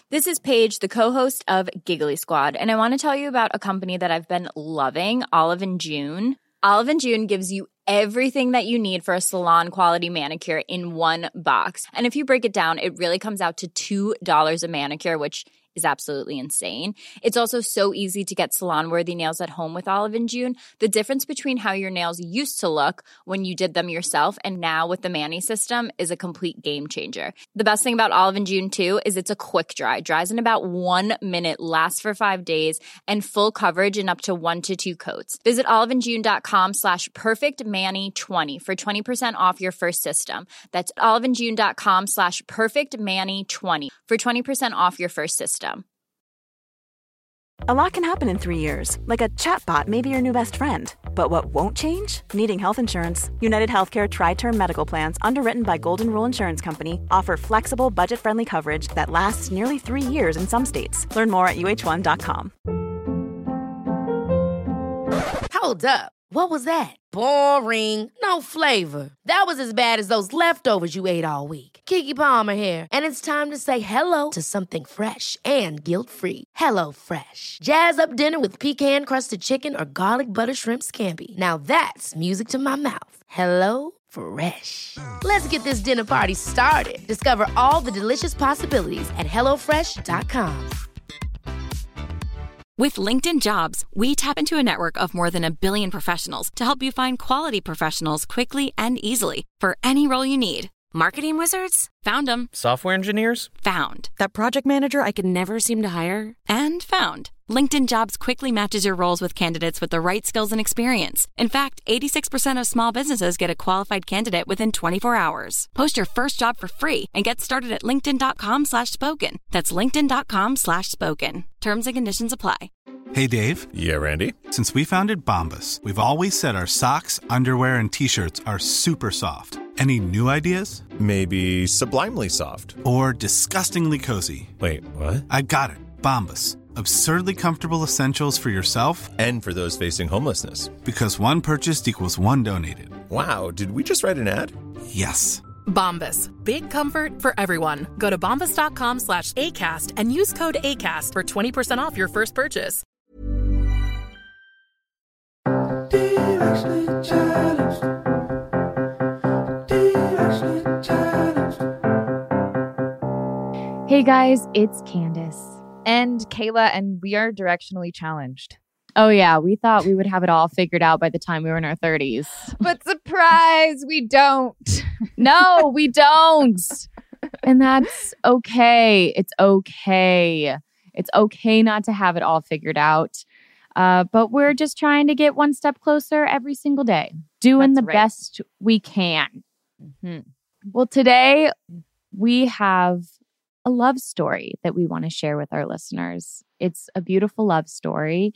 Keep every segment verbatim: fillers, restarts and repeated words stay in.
This is Paige, the co-host of Giggly Squad, and I want to tell you about a company that I've been loving, Olive and June. Olive and June gives you everything that you need for a salon-quality manicure in one box. And if you break it down, it really comes out to two dollars a manicure, which is absolutely insane. It's also so easy to get salon-worthy nails at home with Olive and June. The difference between how your nails used to look when you did them yourself and now with the Mani system is a complete game changer. The best thing about Olive and June, too, is it's a quick dry. Dries in about one minute, lasts for five days, and full coverage in up to one to two coats. Visit oliveandjune.com slash perfectmani20 for twenty percent off your first system. That's oliveandjune.com slash perfectmani20 for twenty percent off your first system. A lot can happen in three years, like a chatbot may be your new best friend. But what won't change? Needing health insurance. United Healthcare Tri-Term Medical Plans, underwritten by Golden Rule Insurance Company, offer flexible, budget-friendly coverage that lasts nearly three years in some states. Learn more at U H one dot com. Hold up. What was that? Boring. No flavor. That was as bad as those leftovers you ate all week. Keke Palmer here, and it's time to say hello to something fresh and guilt-free. Hello Fresh. Jazz up dinner with pecan-crusted chicken or garlic butter shrimp scampi. Now that's music to my mouth. Hello Fresh. Let's get this dinner party started. Discover all the delicious possibilities at hello fresh dot com. With LinkedIn Jobs, we tap into a network of more than a billion professionals to help you find quality professionals quickly and easily for any role you need. Marketing wizards? Found them. Software engineers? Found. That project manager I could never seem to hire? And found. LinkedIn Jobs quickly matches your roles with candidates with the right skills and experience. In fact, eighty-six percent of small businesses get a qualified candidate within twenty-four hours. Post your first job for free and get started at linkedin.com slash spoken. That's linkedin.com slash spoken. Terms and conditions apply. Hey, Dave. Yeah, Randy. Since we founded Bombas, we've always said our socks, underwear, and T-shirts are super soft. Any new ideas? Maybe sublimely soft. Or disgustingly cozy. Wait, what? I got it. Bombas. Absurdly comfortable essentials for yourself and for those facing homelessness. Because one purchased equals one donated. Wow, did we just write an ad? Yes. Bombas. Big comfort for everyone. Go to bombas.com slash ACAST and use code ACAST for twenty percent off your first purchase. Hey guys, it's Candace. And Kayla, and we are directionally challenged. Oh yeah, we thought we would have it all figured out by the time we were in our thirties. But surprise, we don't. No, we don't. And that's okay. It's okay. It's okay not to have it all figured out. Uh, but we're just trying to get one step closer every single day, doing that's the right. best we can. Mm-hmm. Well, today we have a love story that we want to share with our listeners. It's a beautiful love story,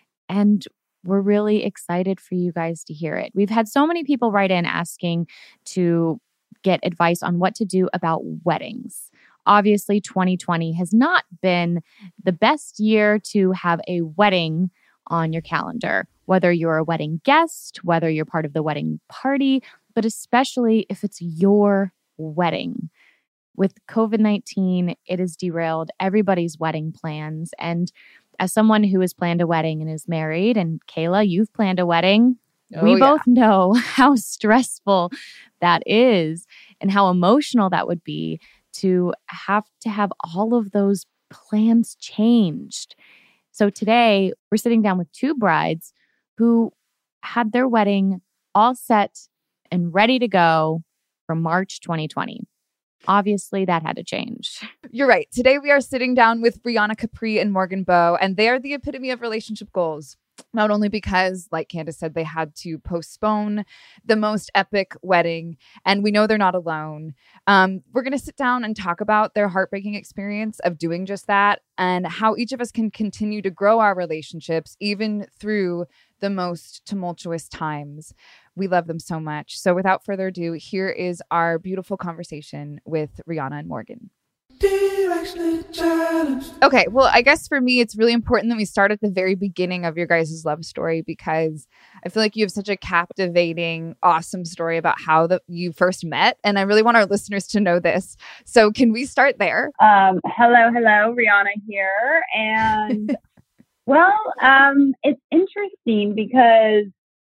and we're really excited for you guys to hear it. We've had so many people write in asking to get advice on what to do about weddings. Obviously, twenty twenty has not been the best year to have a wedding on your calendar, whether you're a wedding guest, whether you're part of the wedding party, but especially if it's your wedding. With covid nineteen, it has derailed everybody's wedding plans. And as someone who has planned a wedding and is married, and Kayla, you've planned a wedding, oh, we yeah. both know how stressful that is and how emotional that would be to have to have all of those plans changed. So today, we're sitting down with two brides who had their wedding all set and ready to go for March twenty twenty. Obviously, that had to change. You're right. Today, we are sitting down with Brianna Capri and Morgan Bowe, and they are the epitome of relationship goals. Not only because, like Candace said, they had to postpone the most epic wedding, and we know they're not alone. Um, we're going to sit down and talk about their heartbreaking experience of doing just that and how each of us can continue to grow our relationships even through the most tumultuous times. We love them so much. So without further ado, here is our beautiful conversation with Rihanna and Morgan. Okay, well, I guess for me, it's really important that we start at the very beginning of your guys' love story, because I feel like you have such a captivating, awesome story about how the, you first met. And I really want our listeners to know this. So can we start there? Um, hello, hello, Rihanna here. And well, um, it's interesting because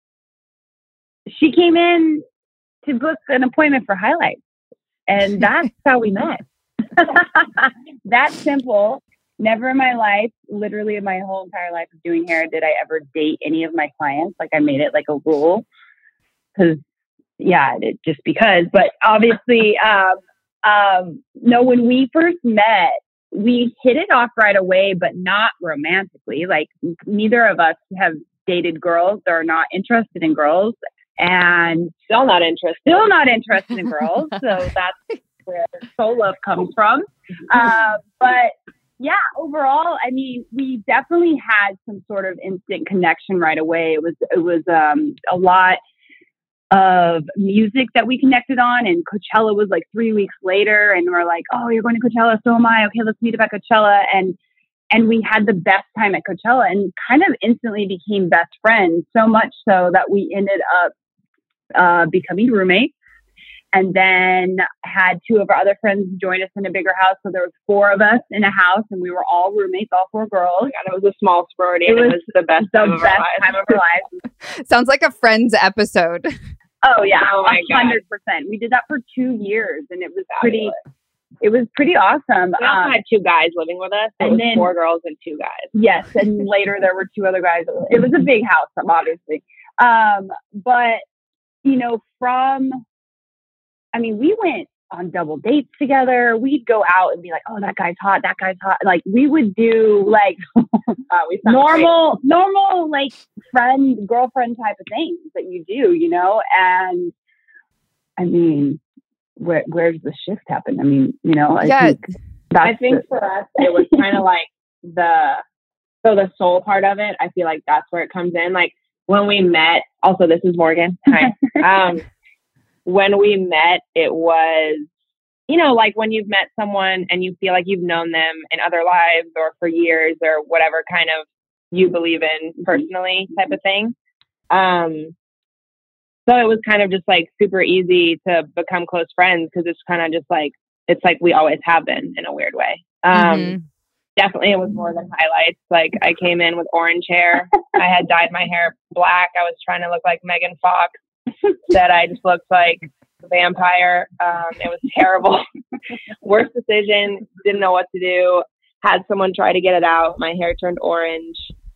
she came in to book an appointment for highlights. And that's how we met. That simple. Never in my life, literally in my whole entire life of doing hair, did I ever date any of my clients. Like I made it like a rule. Because, yeah, it, just because. But obviously, um, um, no, when we first met, we hit it off right away, but not romantically. Like neither of us have dated girls or are not interested in girls. And still not interested. Still not interested in girls. So that's where soul love comes from. Uh, but yeah, overall, I mean, we definitely had some sort of instant connection right away. It was it was um, a lot of music that we connected on, and Coachella was like three weeks later, and we're like, oh, you're going to Coachella, so am I. Okay, let's meet up at Coachella, and and we had the best time at Coachella, and kind of instantly became best friends. So much so that we ended up uh, becoming roommates. And then had two of our other friends join us in a bigger house. So there was four of us in a house, and we were all roommates, all four girls. And it was a small sorority. It, and was, it was the best, the time, best of our time of our lives. Sounds like a Friends episode. Oh yeah, oh my one hundred percent. We did that for two years, and it was pretty. It was pretty awesome. We also um, had two guys living with us. It and was then, four girls and two guys. Yes, and later there were two other guys. It was a big house, obviously. Um, but you know, from I mean, we went on double dates together. We'd go out and be like, oh, that guy's hot. That guy's hot. Like we would do like uh, we normal, great. normal, like friend, girlfriend type of things that you do, you know? And I mean, where, where's the shift happen? I mean, you know, I yeah. think, I think for us, it was kind of like the, so the soul part of it, I feel like that's where it comes in. Like when we met, also, this is Morgan. Hi. Um, when we met, it was, you know, like when you've met someone and you feel like you've known them in other lives or for years or whatever kind of you believe in personally type of thing. Um, so it was kind of just like super easy to become close friends because it's kind of just like, it's like we always have been in a weird way. Um, mm-hmm. Definitely it was more than highlights. Like I came in with orange hair. I had dyed my hair black. I was trying to look like Megan Fox. That I just looked like a vampire. Um, it was terrible. Worst decision. Didn't know what to do. Had someone try to get it out. My hair turned orange.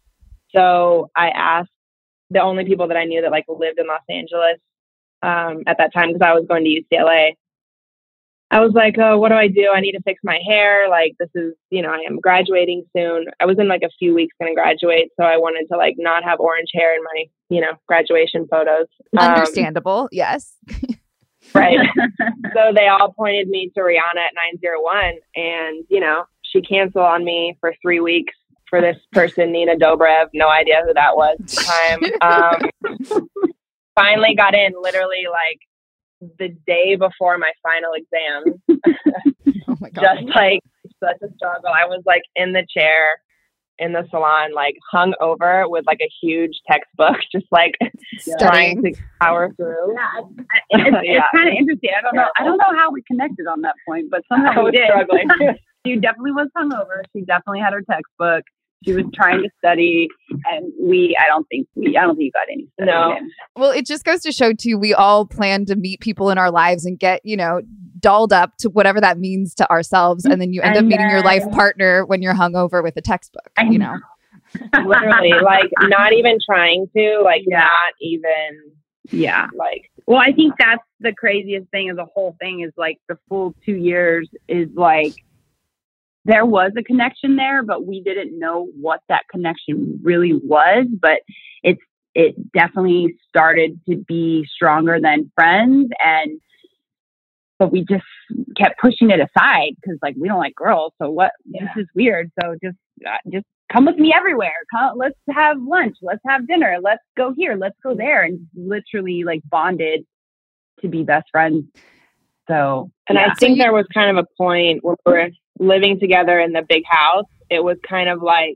So I asked the only people that I knew that like lived in Los Angeles um, at that time, because I was going to U C L A. I was like, oh, what do I do? I need to fix my hair. Like, this is, you know, I am graduating soon. I was in like a few weeks going to graduate. So I wanted to like not have orange hair in my, you know, graduation photos. Understandable. Um, yes. Right. So they all pointed me to Rihanna at nine oh one. And, you know, she canceled on me for three weeks for this person, Nina Dobrev. No idea who that was at the time. Um, finally got in literally like the day before my final exam. Oh my God. Just like such a struggle. I was like in the chair in the salon, like hung over with like a huge textbook, just like trying to power through. Yeah, it's, it's yeah. kind of interesting. I don't know. I don't know how we connected on that point, but somehow I was we did. struggling. She definitely was hungover. She definitely had her textbook. She was trying to study, and we, I don't think we, I don't think you got any study No. in. Well, it just goes to show too, we all plan to meet people in our lives and get, you know, dolled up to whatever that means to ourselves. And then you end and up meeting then, your life partner when you're hungover with a textbook, I you know? Literally, like not even trying to, like Yeah. not even, Yeah. like, Well, I think that's the craziest thing of the whole thing is like the full two years is like, there was a connection there, but we didn't know what that connection really was. But it's it definitely started to be stronger than friends, and but we just kept pushing it aside because like we don't like girls. So what? Yeah. This is weird. So just uh, just come with me everywhere. Come, let's have lunch. Let's have dinner. Let's go here. Let's go there, and literally like bonded to be best friends So, and yeah. I think So you- there was kind of a point where we were living together in the big house. It was kind of like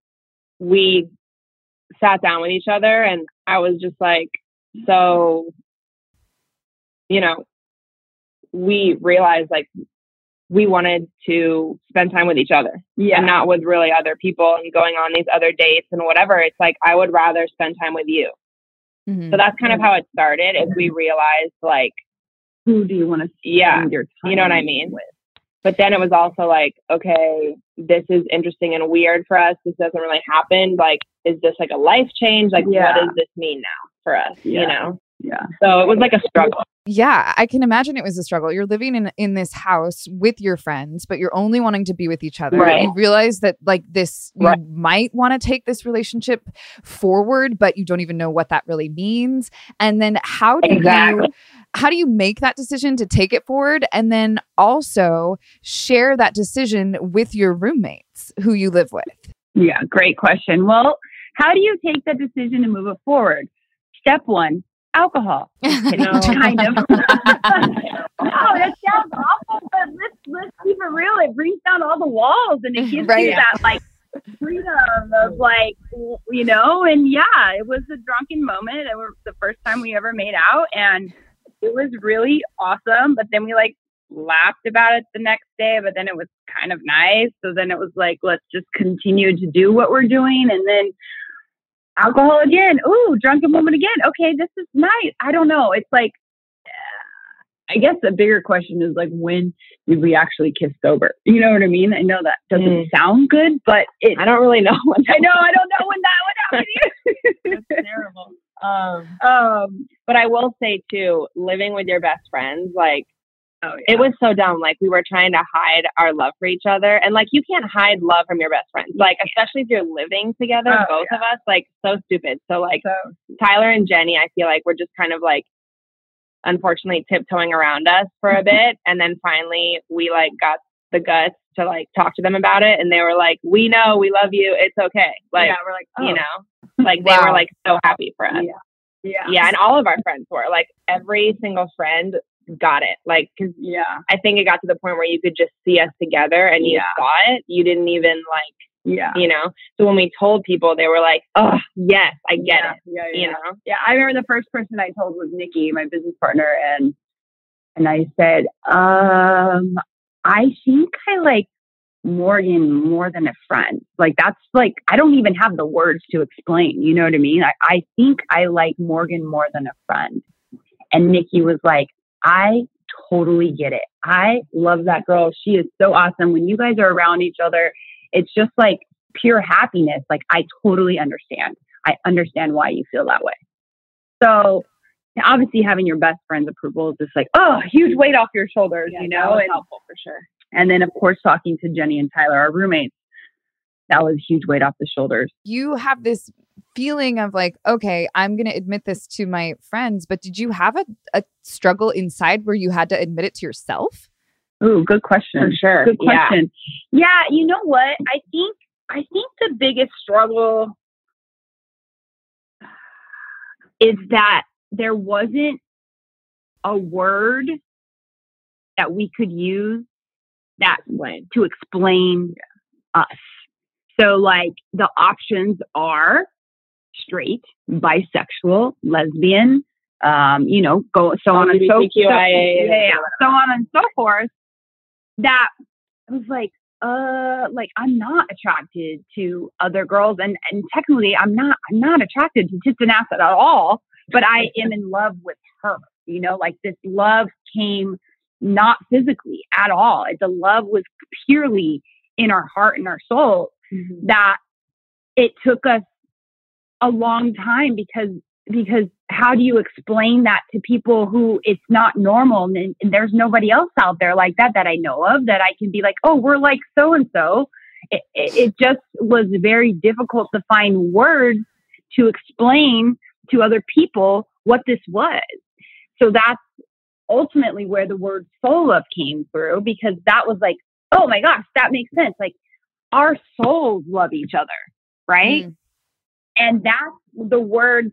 we sat down with each other and I was just like, so, you know, we realized like we wanted to spend time with each other Yeah. and not with really other people and going on these other dates and whatever. It's like, I would rather spend time with you. Mhm. So that's kind of how it started, is we realized like, who do you want to spend yeah, your time you know what I mean? with? But then it was also like, okay, this is interesting and weird for us. This doesn't really happen. Like, is this like a life change? Like, Yeah. what does this mean now for us? Yeah. You know? Yeah. So it was like a struggle. Yeah, I can imagine it was a struggle. You're living in in this house with your friends, but you're only wanting to be with each other. Right. You realize that like this, you Right. might want to take this relationship forward, but you don't even know what that really means. And then how do Exactly. you how do you make that decision to take it forward, and then also share that decision with your roommates who you live with? Yeah, great question. Well, how do you take that decision to move it forward? Step one, alcohol. Just kidding. No. Kind of. No, that sounds awful, but let's let's keep it real. It brings down all the walls and it gives Right. you that like freedom of like, you know, and yeah, it was a drunken moment. It was the first time we ever made out and it was really awesome. But then we like laughed about it the next day, but then it was kind of nice. So then it was like, let's just continue to do what we're doing. And then alcohol again. Ooh, drunken woman again. Okay, this is nice. I don't know. It's like, uh, I guess the bigger question is like, when did we actually kiss sober? You know what I mean? I know that doesn't Mm. sound good, but it. I don't really know. When I know. I don't know when that would happen. That's terrible. Um, um, but I will say too, living with your best friends, like, Oh, yeah. it was so dumb. Like, we were trying to hide our love for each other. And like, you can't hide love from your best friends. Like, especially if you're living together, Oh, both yeah. of us, like, so stupid. So like, So, Tyler and Jenny, I feel like we're just kind of like, unfortunately tiptoeing around us for a bit. And then finally we like got the guts to like talk to them about it. And they were like, we know, we love you. It's okay. Like, yeah, we're like, oh. you know, like they Wow. were like so happy for us. Yeah. Yeah. Yeah. And all of our friends were like, every single friend got it. Like, cause Yeah. I think it got to the point where you could just see us together and you Yeah. saw it. You didn't even like, Yeah. you know, so when we told people, they were like, oh yes, I get yeah, it. Yeah, yeah, You know? Yeah, I remember the first person I told was Nikki, my business partner, and and I said, um, I think I like Morgan more than a friend. Like that's like I don't even have the words to explain. You know what I mean? I, I think I like Morgan more than a friend. And Nikki was like, I totally get it. I love that girl. She is so awesome. When you guys are around each other, it's just like pure happiness. Like I totally understand. I understand why you feel that way. So obviously having your best friend's approval is just like, oh, huge weight off your shoulders, Yeah, you that know? was And, helpful for sure. and then of course, talking to Jenny and Tyler, our roommates, that was a huge weight off the shoulders. You have this feeling of like, okay, I'm going to admit this to my friends, but did you have a, a struggle inside where you had to admit it to yourself? Ooh, good question. For sure. Good Yeah. question. Yeah. You know what? I think, I think the biggest struggle is that there wasn't a word that we could use that to explain us. So like the options are straight, bisexual, lesbian, um, you know, go so on and so, so, LGBTQIA, yeah, yeah, so on and so forth. That I was like, uh, like I'm not attracted to other girls, and and technically I'm not, I'm not attracted to tits and ass at all. But I am in love with her. You know, like this love came not physically at all. The love was purely in our heart and our soul. Mm-hmm. That it took us a long time because because how do you explain that to people who it's not normal and, and there's nobody else out there like that that I know of that I can be like, oh, we're like so and so. It it just was very difficult to find words to explain to other people what this was. So that's ultimately where the word soul love came through, because that was like, oh my gosh, that makes sense. Like our souls love each other, right? Mm. And that's the word that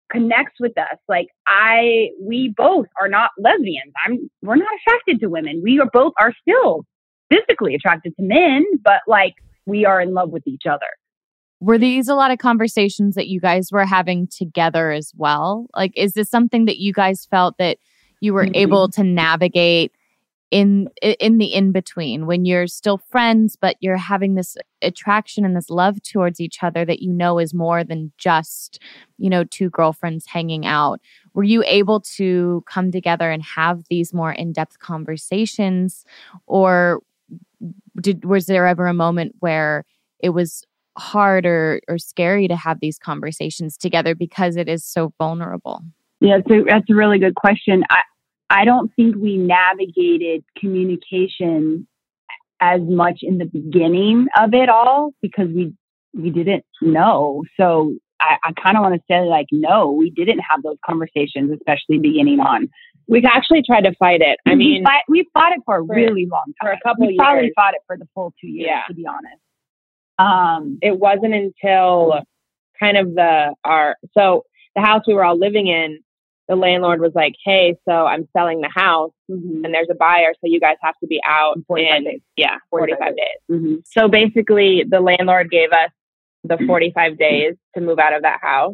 connects with us. Like I, we both are not lesbians. I'm, we're not attracted to women. We are both are still physically attracted to men, but like we are in love with each other. Were these a lot of conversations that you guys were having together as well? Like, is this something that you guys felt that you were mm-hmm. able to navigate in in the in-between when you're still friends, but you're having this attraction and this love towards each other that you know is more than just, you know, two girlfriends hanging out? Were you able to come together and have these more in-depth conversations? Or did was there ever a moment where it was hard or, or scary to have these conversations together because it is so vulnerable? Yeah, so that's a really good question. I, I don't think we navigated communication as much in the beginning of it all because we we didn't know. So I, I kind of want to say like, no, we didn't have those conversations, especially beginning on. We've actually tried to fight it. I we mean, fight, we fought it for a for, really long time. For a couple we years. probably fought it for the full two years, yeah. to be honest. Um, it wasn't until kind of the, our, so the house we were all living in, the landlord was like, hey, so I'm selling the house mm-hmm. and there's a buyer. So you guys have to be out in, days. yeah, forty-five, forty-five days. Mm-hmm. So basically the landlord gave us the forty-five days to move out of that house.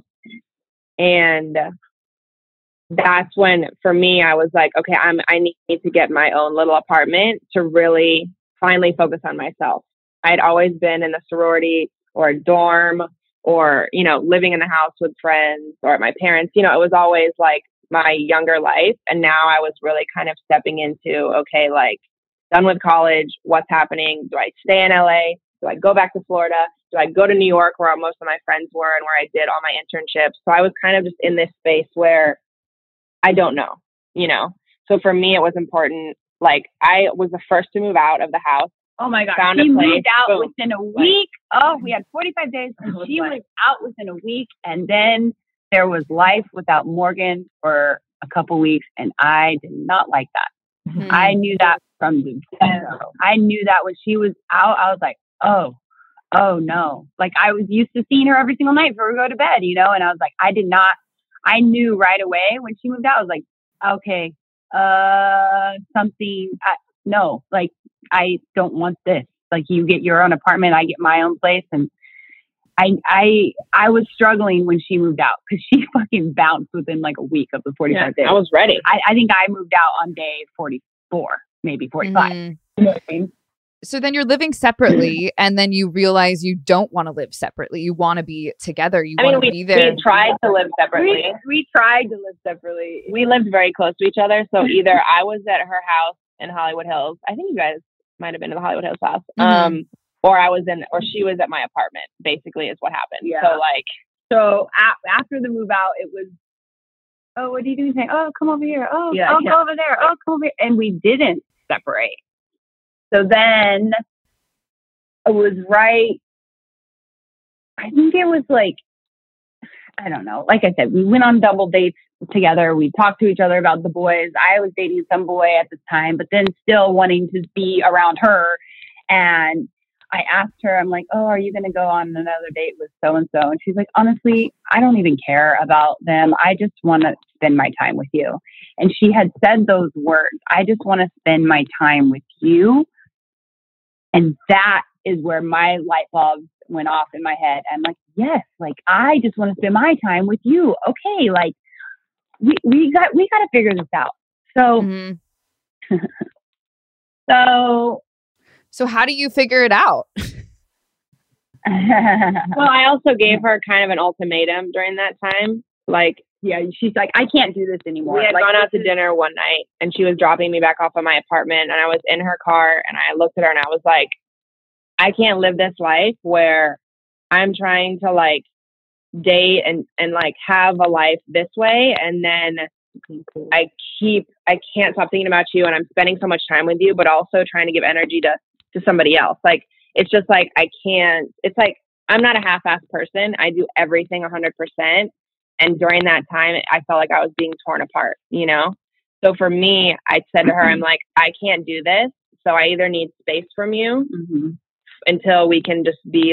And that's when, for me, I was like, okay, I'm, I need to get my own little apartment to really finally focus on myself. I'd always been in a sorority or a dorm or, you know, living in the house with friends or at my parents. You know, it was always like my younger life. And now I was really kind of stepping into, okay, like done with college, what's happening? Do I stay in L A? Do I go back to Florida? Do I go to New York where most of my friends were and where I did all my internships? So I was kind of just in this space where I don't know, you know? So for me, it was important. Like I was the first to move out of the house. Oh my God. Found she a place, moved out boom. within a week. Oh, we had forty-five days and she was out within a week. And then there was life without Morgan for a couple weeks. And I did not like that. Mm-hmm. I knew that from the get-go. I knew that when she was out, I was like, oh, oh no. Like I was used to seeing her every single night before we go to bed, you know? And I was like, I did not, I knew right away when she moved out, I was like, okay, uh, something, I, no, like, I don't want this. Like you get your own apartment, I get my own place. And I, I, I was struggling when she moved out because she fucking bounced within like a week of the forty-five yeah, days. I was ready. I, I think I moved out on day forty-four, maybe forty-five. Mm-hmm. You know what I mean? So then you're living separately and then you realize you don't want to live separately. You want to be together. You I want mean, to we, be there. We tried to live separately. We, we tried to live separately. We lived very close to each other. So either I was at her house in Hollywood Hills. I think you guys might have been to the Hollywood Hills house. Mm-hmm. Um, or I was in, or she was at my apartment, basically is what happened. Yeah. So like, so a- after the move out, it was, oh, what are you doing? Saying, oh, come over here. Oh, yeah, I'll yeah. go over there. Oh, come over here. And we didn't separate. So then it was right. I think it was like, I don't know. Like I said, we went on double dates together. We talked to each other about the boys. I was dating some boy at the time, but then still wanting to be around her. And I asked her, I'm like, oh, are you going to go on another date with so-and-so? And she's like, honestly, I don't even care about them. I just want to spend my time with you. And she had said those words. I just want to spend my time with you. And that is where my light bulbs went off in my head. I'm like, yes, like I just want to spend my time with you. Okay, like we we got we got to figure this out. So, Mm-hmm. so, so how do you figure it out? well, I also gave her kind of an ultimatum during that time. Like, yeah, she's like, I can't do this anymore. We had like, gone out to is- dinner one night and she was dropping me back off at my apartment and I was in her car and I looked at her and I was like, I can't live this life where I'm trying to like date and, and like have a life this way. And then I keep, I can't stop thinking about you and I'm spending so much time with you, but also trying to give energy to, to somebody else. Like, it's just like, I can't, it's like, I'm not a half-assed person. I do everything a hundred percent. And during that time, I felt like I was being torn apart, you know? So for me, I said to her, I'm like, I can't do this. So I either need space from you mm-hmm. until we can just be like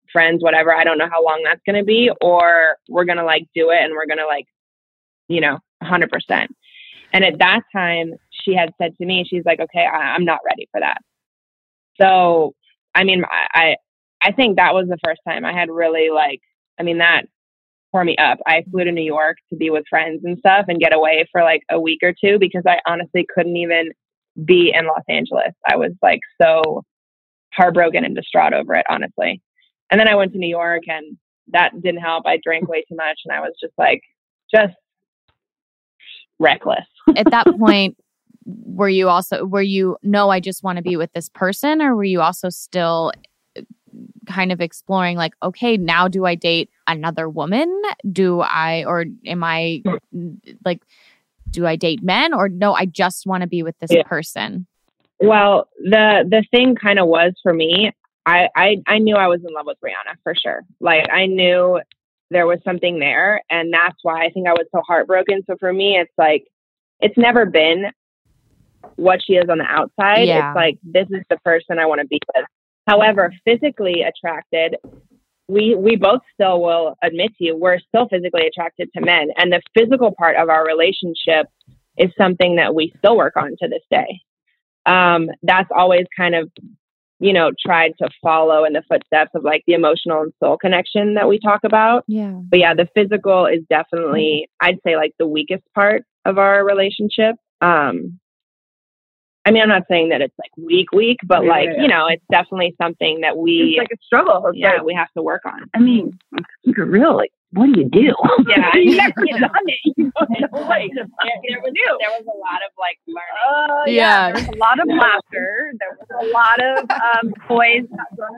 friends, whatever. I don't know how long that's going to be, or we're going to like do it and we're going to like, you know, one hundred percent. And at that time she had said to me, she's like, okay, I, I'm not ready for that. So, I mean, I, I think that was the first time I had really like, I mean, that tore me up. I flew to New York to be with friends and stuff and get away for like a week or two because I honestly couldn't even be in Los Angeles. I was like so heartbroken and distraught over it, honestly. And then I went to New York and that didn't help. I drank way too much and I was just like, just reckless. At that point, were you also, were you, no, I just want to be with this person? Or were you also still kind of exploring like, okay, now do I date another woman? Do I, or am I like, do I date men? Or no, I just want to be with this yeah. person? Well, the the thing kind of was for me, I, I I knew I was in love with Rihanna for sure. Like I knew there was something there, and that's why I think I was so heartbroken. So for me, it's like it's never been what she is on the outside. Yeah. It's like this is the person I want to be with. However, physically attracted, we we both still will admit to you, we're still physically attracted to men, and the physical part of our relationship is something that we still work on to this day. Um, that's always kind of, you know, tried to follow in the footsteps of like the emotional and soul connection that we talk about. Yeah. But yeah, the physical is definitely, I'd say like the weakest part of our relationship. Um, I mean, I'm not saying that it's like weak, weak, but yeah, like, yeah. you know, it's definitely something that we, it's like a struggle. It's yeah, like, we have to work on. I mean, keep it real. Like, what do you do? Yeah, you never get on it. You don't know what to do. There was, there was a lot of like learning. Oh, uh, yeah. yeah. There was a lot of laughter. There was a lot of um, toys thrown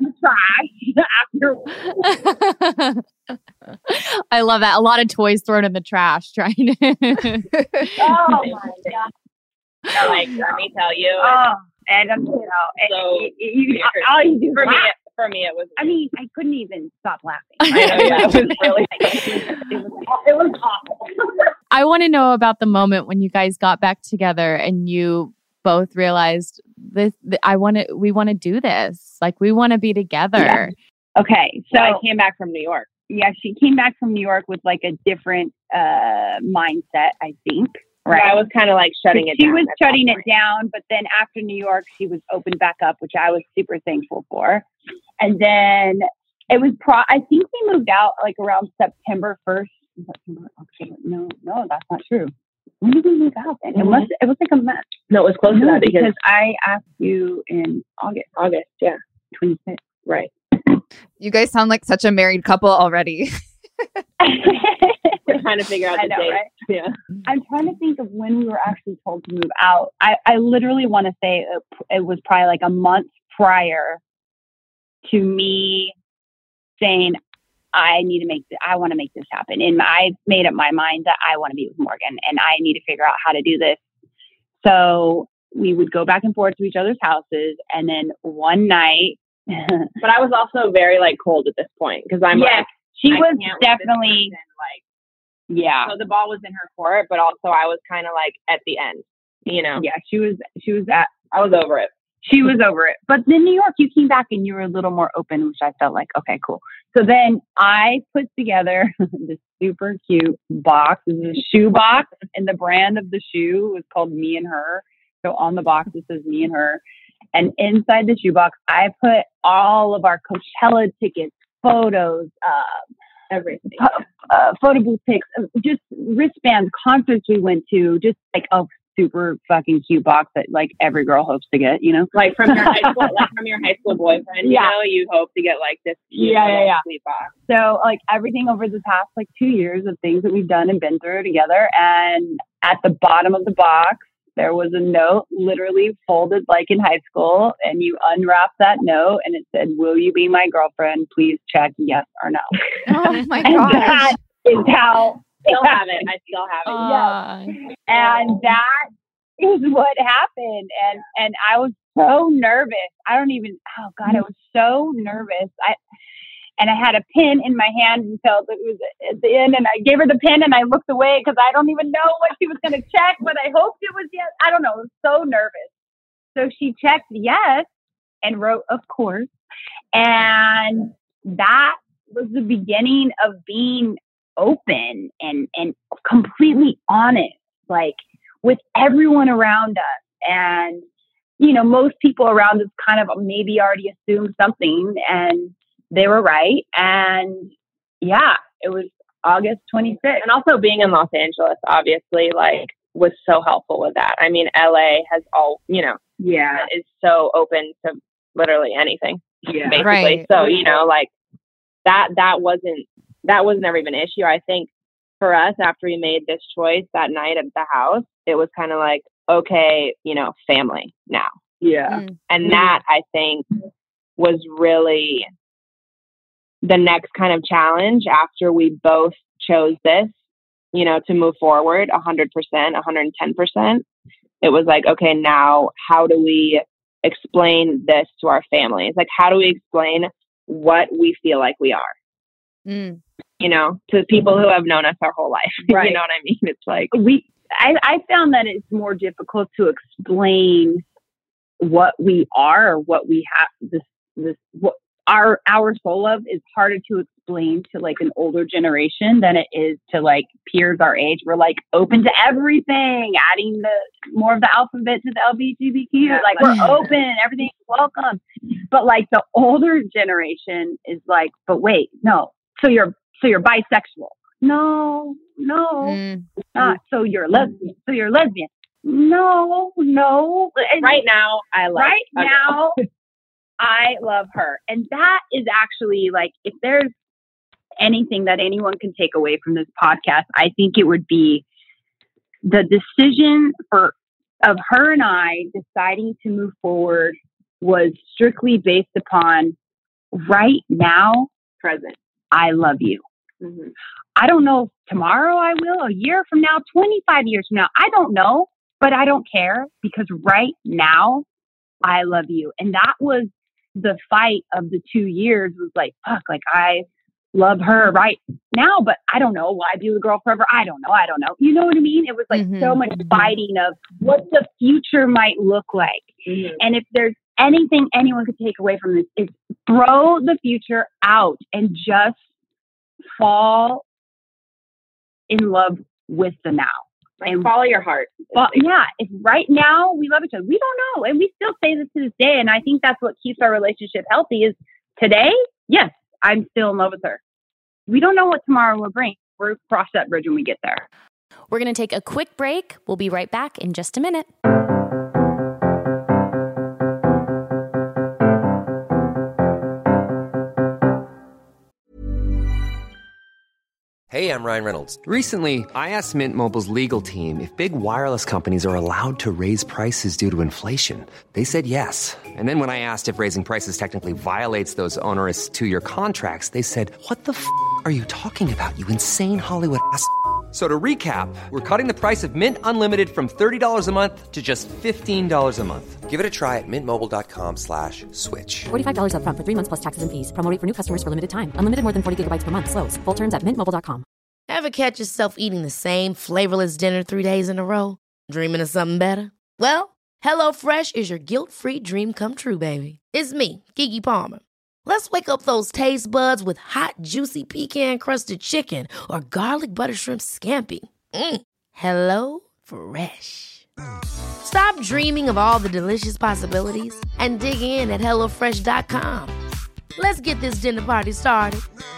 in the trash after. I love that. A lot of toys thrown in the trash. Trying to. Oh my God. Yeah, like, let me tell you. Oh, and um, you know, so it, it, you, all you do for laugh. me, it, for me, it was. I mean, I couldn't even stop laughing. I know, yeah, it was really. it, was, it was awful. I want to know about the moment when you guys got back together and you both realized this. Th- I want to. We want to do this. Like we want to be together. Yeah. Okay, so well, I came back from New York. Yeah, she came back from New York with like a different uh, mindset, I think. Right. I was kind of like shutting it she down. She was shutting it down, but then after New York, she was opened back up, which I was super thankful for. And then it was, pro- I think we moved out like around September first. September, October. No, no, that's not true. When did we move out then? Mm-hmm. It was, it was like a mess. No, it was close no, to that because, because I asked you in August. August, yeah. twenty-sixth. Right. You guys sound like such a married couple already. We're trying to figure out the know, date. Right? Yeah. I'm trying to think of when we were actually told to move out. I, I literally want to say it, it was probably like a month prior to me saying, I need to make this, I want to make this happen. And I made up my mind that I want to be with Morgan and I need to figure out how to do this. So we would go back and forth to each other's houses. And then one night. But I was also very like cold at this point because I'm yes, like, she I was can't definitely like, yeah. So the ball was in her court, but also I was kind of like at the end, you know? Yeah, she was, she was at, I was over it. She was over it. But in New York, you came back and you were a little more open, which I felt like, okay, cool. So then I put together this super cute box. This is a shoe box, and the brand of the shoe was called Me and Her. So on the box, it says Me and Her. And inside the shoebox, I put all of our Coachella tickets, photos, uh, everything, uh, uh, photo booth pics, uh, just wristbands, concerts we went to, just like a super fucking cute box that like every girl hopes to get, you know, like from your high school, like from your high school boyfriend. You yeah. know, you hope to get like this. Yeah, yeah, yeah. Sweet box. So like everything over the past like two years of things that we've done and been through together, and at the bottom of the box. There was a note literally folded like in high school, and you unwrap that note and it said, will you be my girlfriend? Please check yes or no. Oh my and gosh. That is how I still have it. I still have it. Uh, yes. And that is what happened. And, and I was so nervous. I don't even, oh God, I was so nervous. I, And I had a pin in my hand until it was at the end. And I gave her the pin and I looked away because I don't even know what she was going to check, but I hoped it was yes. I don't know. I was so nervous. So she checked yes and wrote, of course. And that was the beginning of being open and, and completely honest, like with everyone around us. And, you know, most people around us kind of maybe already assumed something, and they were right. And yeah, it was August twenty-sixth. And also being in Los Angeles, obviously, like, was so helpful with that. I mean, L A has all, you know, yeah, is so open to literally anything, yeah, basically. Right. So, you know, like that, that wasn't, that was never even an issue. I think for us, after we made this choice that night at the house, it was kind of like, okay, you know, family now. Yeah. Mm. And that, I think, was really the next kind of challenge after we both chose this, you know, to move forward one hundred percent, one hundred ten percent. It was like, okay, now how do we explain this to our families? Like, how do we explain what we feel like we are, Mm. you know, to people who have known us our whole life? Right. You know what I mean? It's like, we, I, I found that it's more difficult to explain what we are or what we have, this, this, what our, our soul of is harder to explain to like an older generation than it is to like peers our age. We're like open to everything, adding the more of the alphabet to the L G B T Q. Like we're open, everything's welcome. But like the older generation is like, but wait, no. So you're, so you're bisexual. No, no, Mm. not. So you're lesbian. So you're lesbian. No, no. And right now, I like right okay. now, I love her. And that is actually like, if there's anything that anyone can take away from this podcast, I think it would be the decision for of her and I deciding to move forward was strictly based upon right now, present. I love you. Mm-hmm. I don't know if tomorrow I will, a year from now, twenty-five years from now. I don't know, but I don't care because right now I love you. And that was the fight of the two years was like, fuck, like I love her right now, but I don't know. Will I be with a girl forever? I don't know. I don't know. You know what I mean? It was like Mm-hmm. so much fighting of what the future might look like. Mm-hmm. And if there's anything anyone could take away from this is throw the future out and just fall in love with the now. Like, and follow your heart. Well, yeah, if right now we love each other, we don't know. And we still say this to this day. And I think that's what keeps our relationship healthy is today. Yes, I'm still in love with her. We don't know what tomorrow will bring. We'll cross that bridge when we get there. We're going to take a quick break. We'll be right back in just a minute. Hey, I'm Ryan Reynolds. Recently, I asked Mint Mobile's legal team if big wireless companies are allowed to raise prices due to inflation. They said yes. And then when I asked if raising prices technically violates those onerous two-year contracts, they said, what the f*** are you talking about, you insane Hollywood ass f- So to recap, we're cutting the price of Mint Unlimited from thirty dollars a month to just fifteen dollars a month. Give it a try at mintmobile.com slash switch. forty-five dollars up front for three months plus taxes and fees. Promo rate for new customers for limited time. Unlimited more than forty gigabytes per month. Slows full terms at mint mobile dot com. Ever catch yourself eating the same flavorless dinner three days in a row? Dreaming of something better? Well, HelloFresh is your guilt-free dream come true, baby. It's me, Keke Palmer. Let's wake up those taste buds with hot, juicy pecan-crusted chicken or garlic butter shrimp scampi. Mm. Hello Fresh. Stop dreaming of all the delicious possibilities and dig in at hello fresh dot com. Let's get this dinner party started.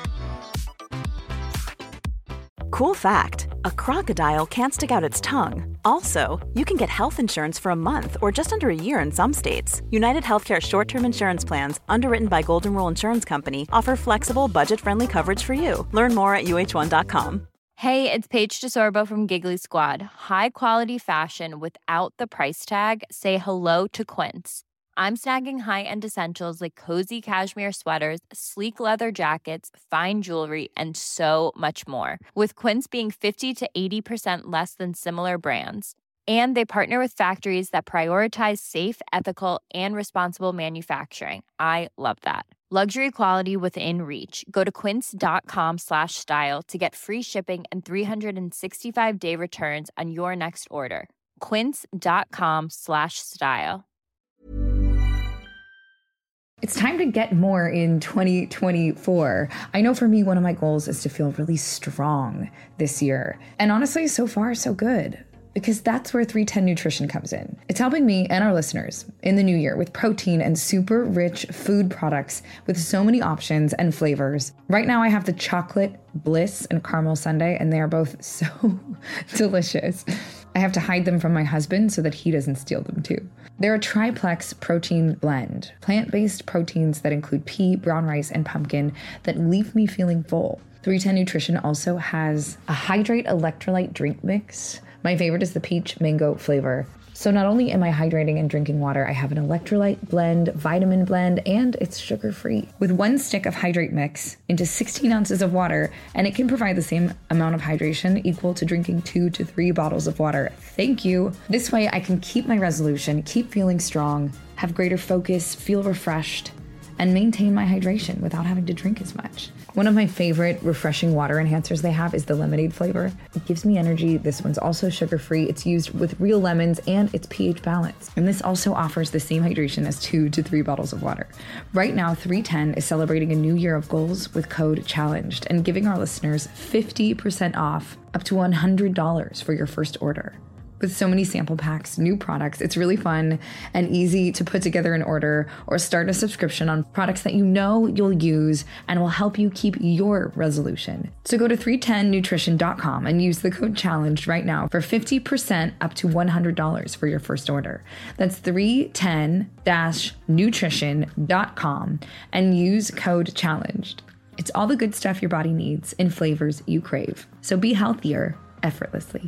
Cool fact, a crocodile can't stick out its tongue. Also, you can get health insurance for a month or just under a year in some states. United Healthcare short-term insurance plans, underwritten by Golden Rule Insurance Company, offer flexible, budget-friendly coverage for you. Learn more at U H one dot com. Hey, it's Paige DeSorbo from Giggly Squad. High quality fashion without the price tag. Say hello to Quince. I'm snagging high-end essentials like cozy cashmere sweaters, sleek leather jackets, fine jewelry, and so much more. With Quince being fifty to eighty percent less than similar brands. And they partner with factories that prioritize safe, ethical, and responsible manufacturing. I love that. Luxury quality within reach. Go to quince.com slash style to get free shipping and three sixty-five day returns on your next order. Quince.com slash style. It's time to get more in twenty twenty-four. I know for me, one of my goals is to feel really strong this year. And honestly, so far, so good. Because that's where three ten Nutrition comes in. It's helping me and our listeners in the new year with protein and super rich food products with so many options and flavors. Right now I have the chocolate bliss and caramel sundae, and they are both so delicious. I have to hide them from my husband so that he doesn't steal them too. They're a triplex protein blend, plant-based proteins that include pea, brown rice, and pumpkin that leave me feeling full. three ten Nutrition also has a Hydrate electrolyte drink mix. My favorite is the peach mango flavor. So not only am I hydrating and drinking water, I have an electrolyte blend, vitamin blend, and it's sugar-free. With one stick of Hydrate mix into sixteen ounces of water, and it can provide the same amount of hydration equal to drinking two to three bottles of water. Thank you. This way I can keep my resolution, keep feeling strong, have greater focus, feel refreshed, and maintain my hydration without having to drink as much. One of my favorite refreshing water enhancers they have is the lemonade flavor. It gives me energy. This one's also sugar-free. It's used with real lemons and it's pH balanced. And this also offers the same hydration as two to three bottles of water. Right now, three ten is celebrating a new year of goals with code CHALLENGED and giving our listeners fifty percent off up to one hundred dollars for your first order. With so many sample packs, new products, it's really fun and easy to put together an order or start a subscription on products that you know you'll use and will help you keep your resolution. So go to three ten nutrition dot com and use the code CHALLENGED right now for fifty percent up to one hundred dollars for your first order. That's three ten nutrition dot com and use code CHALLENGED. It's all the good stuff your body needs in flavors you crave. So be healthier effortlessly.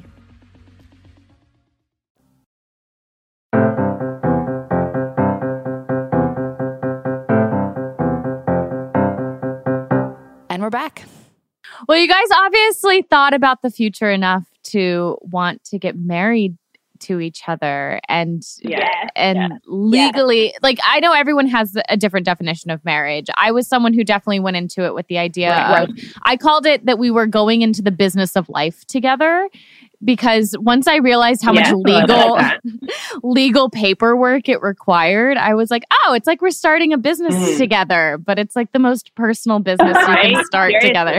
And we're back. Well, you guys obviously thought about the future enough to want to get married to each other and Yes, and yes, legally, like I know everyone has a different definition of marriage. I was someone who definitely went into it with the idea Right. of, I called it that we were going into the business of life together. Because once I realized how Yes, much I like legal that. legal paperwork it required, I was like, oh, it's like we're starting a business Mm. together, but it's like the most personal business you can Right? start Seriously. together.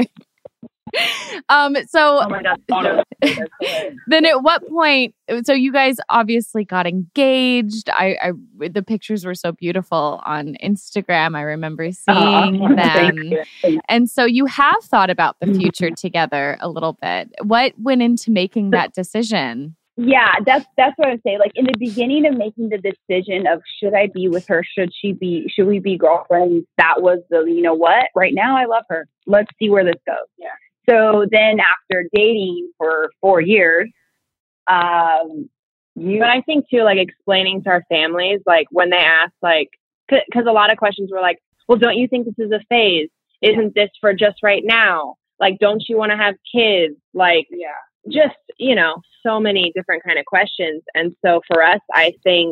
um, so Oh my God. so good. then at what point, so you guys obviously got engaged. I, I the pictures were so beautiful on Instagram. I remember seeing Aw, them. thank you. And so you have thought about the future together a little bit. What went into making that decision? Yeah, that's that's what I say. Like in the beginning of making the decision of should I be with her, should she be, should we be girlfriends? That was the, you know what? Right now, I love her. Let's see where this goes. Yeah. So then, after dating for four years, um, you. But I think too, like explaining to our families, like when they ask, like, because a lot of questions were like, well, don't you think this is a phase? Isn't this for just right now? Like, don't you want to have kids? Like, yeah. Just, you know, so many different kind of questions. And so for us, I think,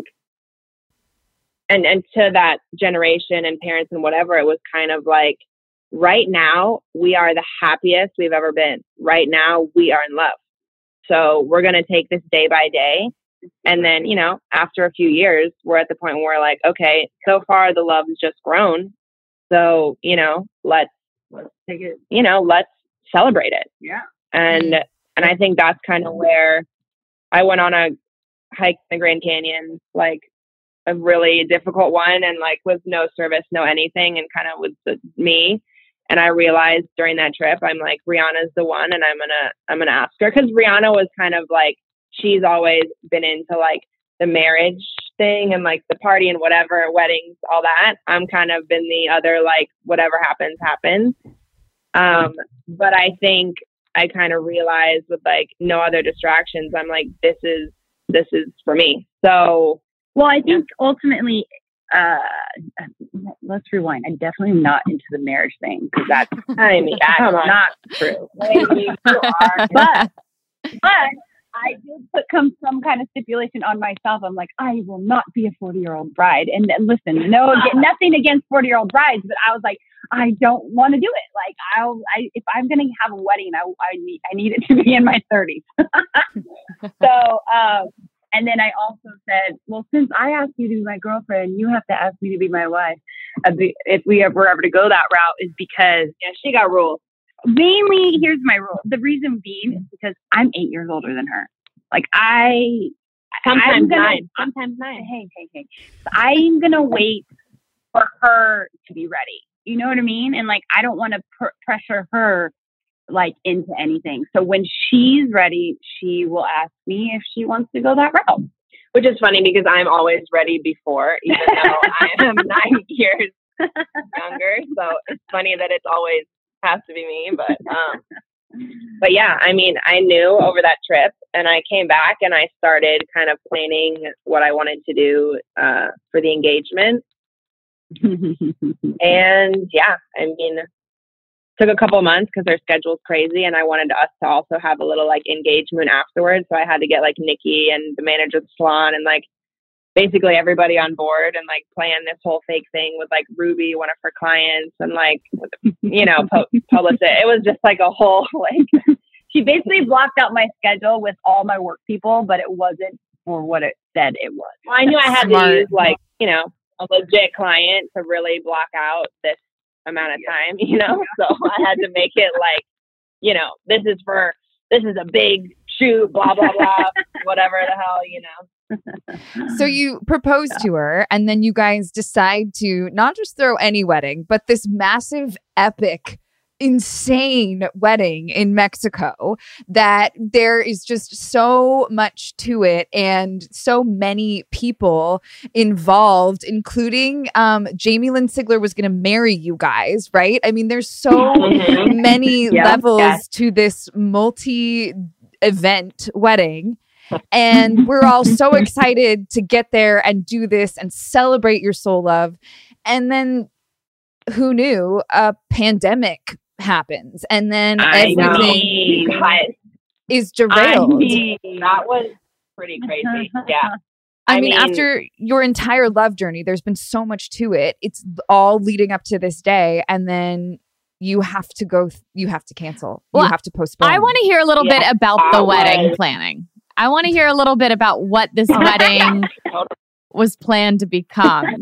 and, and to that generation and parents and whatever, it was kind of like, right now, we are the happiest we've ever been. Right now, we are in love. So we're going to take this day by day. And then, you know, after a few years, we're at the point where we're like, okay, so far the love has just grown. So, you know, let's, let's take it, you know, let's celebrate it. Yeah. And, and I think that's kind of where I went on a hike in the Grand Canyon, like a really difficult one, and like with no service, no anything, and kind of with the, me. And I realized during that trip, I'm like, Rihanna's the one, and I'm gonna, I'm gonna ask her, because Rihanna was kind of like, she's always been into like the marriage thing and like the party and whatever, weddings, all that. I'm kind of been the other, like whatever happens, happens. Um, but I think I kind of realized with like no other distractions, I'm like, this is, this is for me. So, well, I think ultimately, uh, let's rewind. I definitely am not into the marriage thing, because that's, I mean, that's come on. not true. Maybe you are, but, but I did put come some kind of stipulation on myself. I'm like, I will not be a forty year old bride. And, and listen, no, nothing against forty year old brides, but I was like, I don't want to do it. Like, I'll, I, if I'm going to have a wedding, I, I need, I need it to be in my thirties. So, um, And then I also said, well, since I asked you to be my girlfriend, you have to ask me to be my wife. Uh, if we ever ever to go that route, is because yeah, she got rules. Mainly, here's my rule. The reason being is because I'm eight years older than her. Like I, sometimes gonna, nine, sometimes nine. Hey, hey, hey. So I'm gonna wait for her to be ready. You know what I mean? And like, I don't want to pr- pressure her like into anything. So when she's ready, she will ask me if she wants to go that route. Which is funny because I'm always ready before, even though I am nine years younger. So it's funny that it's always has to be me. But um, but yeah, I mean, I knew over that trip, and I came back and I started kind of planning what I wanted to do uh, for the engagement. And yeah, I mean, took a couple of months because their schedule's crazy, and I wanted us to also have a little like engagement afterwards. So I had to get like Nikki and the manager of the salon and like basically everybody on board and like plan this whole fake thing with like Ruby, one of her clients, and like, you know, pu- publish it. It was just like a whole like. She basically blocked out my schedule with all my work people, but it wasn't for what it said it was. Well, I knew I had Smart. to use like, you know, a legit client to really block out this amount of time, you know, so I had to make it like, you know, this is for, this is a big shoot, blah, blah, blah, whatever the hell, you know. So you propose to her, and then you guys decide to not just throw any wedding, but this massive, epic, insane wedding in Mexico that there is just so much to it and so many people involved, including um, Jamie Lynn Sigler was going to marry you guys, right? I mean, there's so many yeah, levels yeah. to this multi-event wedding. And we're all so excited to get there and do this and celebrate your soul love. And then who knew a pandemic happens, and then I everything know. is derailed. I mean, that was pretty crazy. Yeah. I, I mean, mean, after your entire love journey, there's been so much to it. It's all leading up to this day. And then you have to go, th- you have to cancel. Well, you have to postpone. I want to hear a little Yeah, bit about the I wedding was. planning. I want to hear a little bit about what this wedding was planned to become.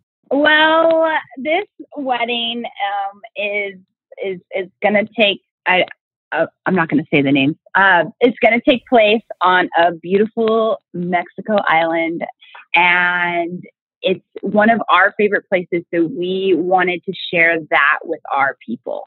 Well, this wedding um, is is is going to take. I uh, I'm not going to say the names. Uh, it's going to take place on a beautiful Mexico island, and it's one of our favorite places. So we wanted to share that with our people.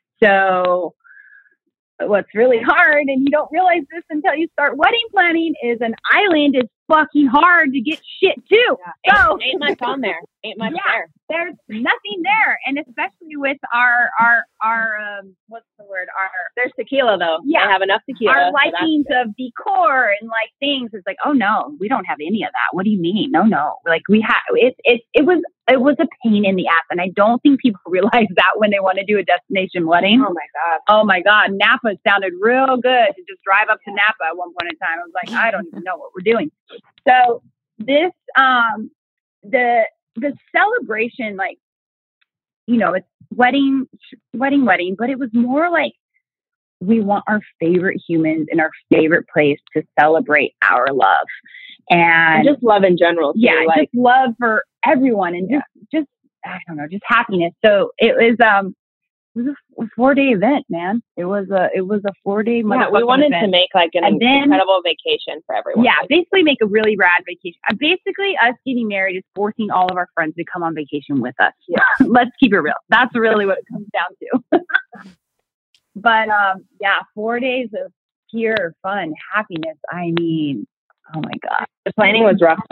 So what's really hard, and you don't realize this until you start wedding planning, is an island is fucking hard to get shit to. Yeah. So Ain't, ain't much on there. Ain't much yeah, there. there's nothing there, and especially with our our our um, what's the word? Our There's tequila though. Yeah. They have enough tequila. our so that's likings good. of decor and like things. It's like, oh no, we don't have any of that. What do you mean? No, no. Like we have it. It it was it was a pain in the ass, and I don't think people realize that when they want to do a destination wedding. Oh my god. Oh my God, Napa sounded real good to just drive up to Napa at one point in time. I was like, I don't even know what we're doing. So this, um, the the celebration, like, you know, it's wedding, wedding, wedding, but it was more like we want our favorite humans in our favorite place to celebrate our love and, And just love in general. Too. yeah, like, just love for everyone and just, just I don't know, just happiness. So it was, um. It was a four day event, man. It was a it was a four day. yeah, we wanted event. to make like an And then- incredible vacation for everyone. Yeah, basically make a really rad vacation. Uh, basically, us getting married is forcing all of our friends to come on vacation with us. Yeah, let's keep it real. That's really what it comes down to. But um, yeah, four days of pure fun, happiness. I mean, oh my God, The planning was rough.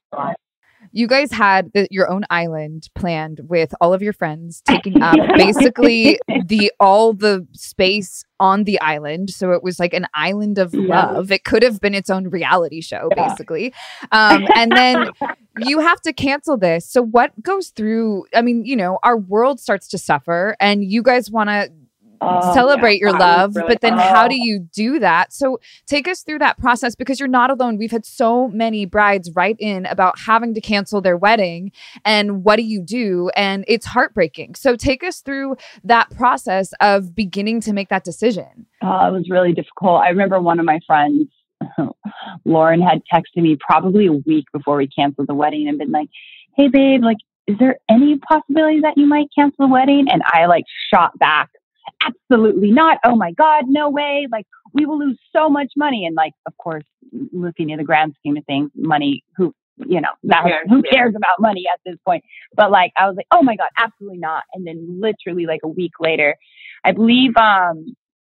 You guys had the, your own island planned with all of your friends taking up basically the all the space on the island. So it was like an island of love. It could have been its own reality show, basically. Um, and then you have to cancel this. So what goes through? I mean, you know, our world starts to suffer, and you guys want to Oh, celebrate yeah, your that was love, really but then fun. how do you do that? So take us through that process, because you're not alone. We've had so many brides write in about having to cancel their wedding, and what do you do? And it's heartbreaking. So take us through that process of beginning to make that decision. Oh, it was really difficult. I remember one of my friends Lauren had texted me probably a week before we canceled the wedding and been like, hey babe, like, is there any possibility that you might cancel the wedding? And I like shot back, absolutely not. Oh my God, no way. Like, we will lose so much money. And like, of course, looking at the grand scheme of things, money, who, you know, that, who cares about money at this point? But like, I was like, oh my God, absolutely not. And then literally like a week later, I believe, um,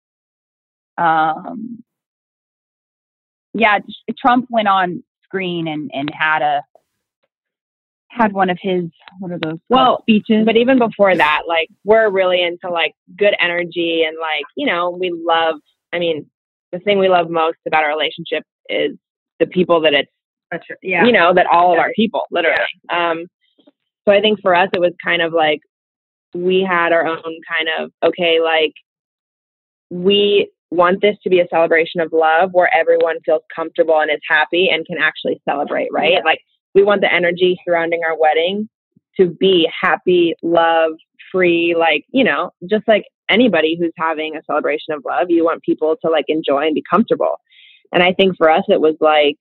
um, yeah, Trump went on screen and, and had a, had one of his, what are those well speeches? But even before that, like, we're really into like good energy and like, you know, we love, I mean, the thing we love most about our relationship is the people that it's, yeah. you know, that all of our people, literally. Yeah. Um, so I think for us, it was kind of like, we had our own kind of, okay, like, we want this to be a celebration of love where everyone feels comfortable and is happy and can actually celebrate, right? Yeah. Like, we want the energy surrounding our wedding to be happy, love, free, like, you know, just like anybody who's having a celebration of love, you want people to like enjoy and be comfortable. And I think for us, it was like,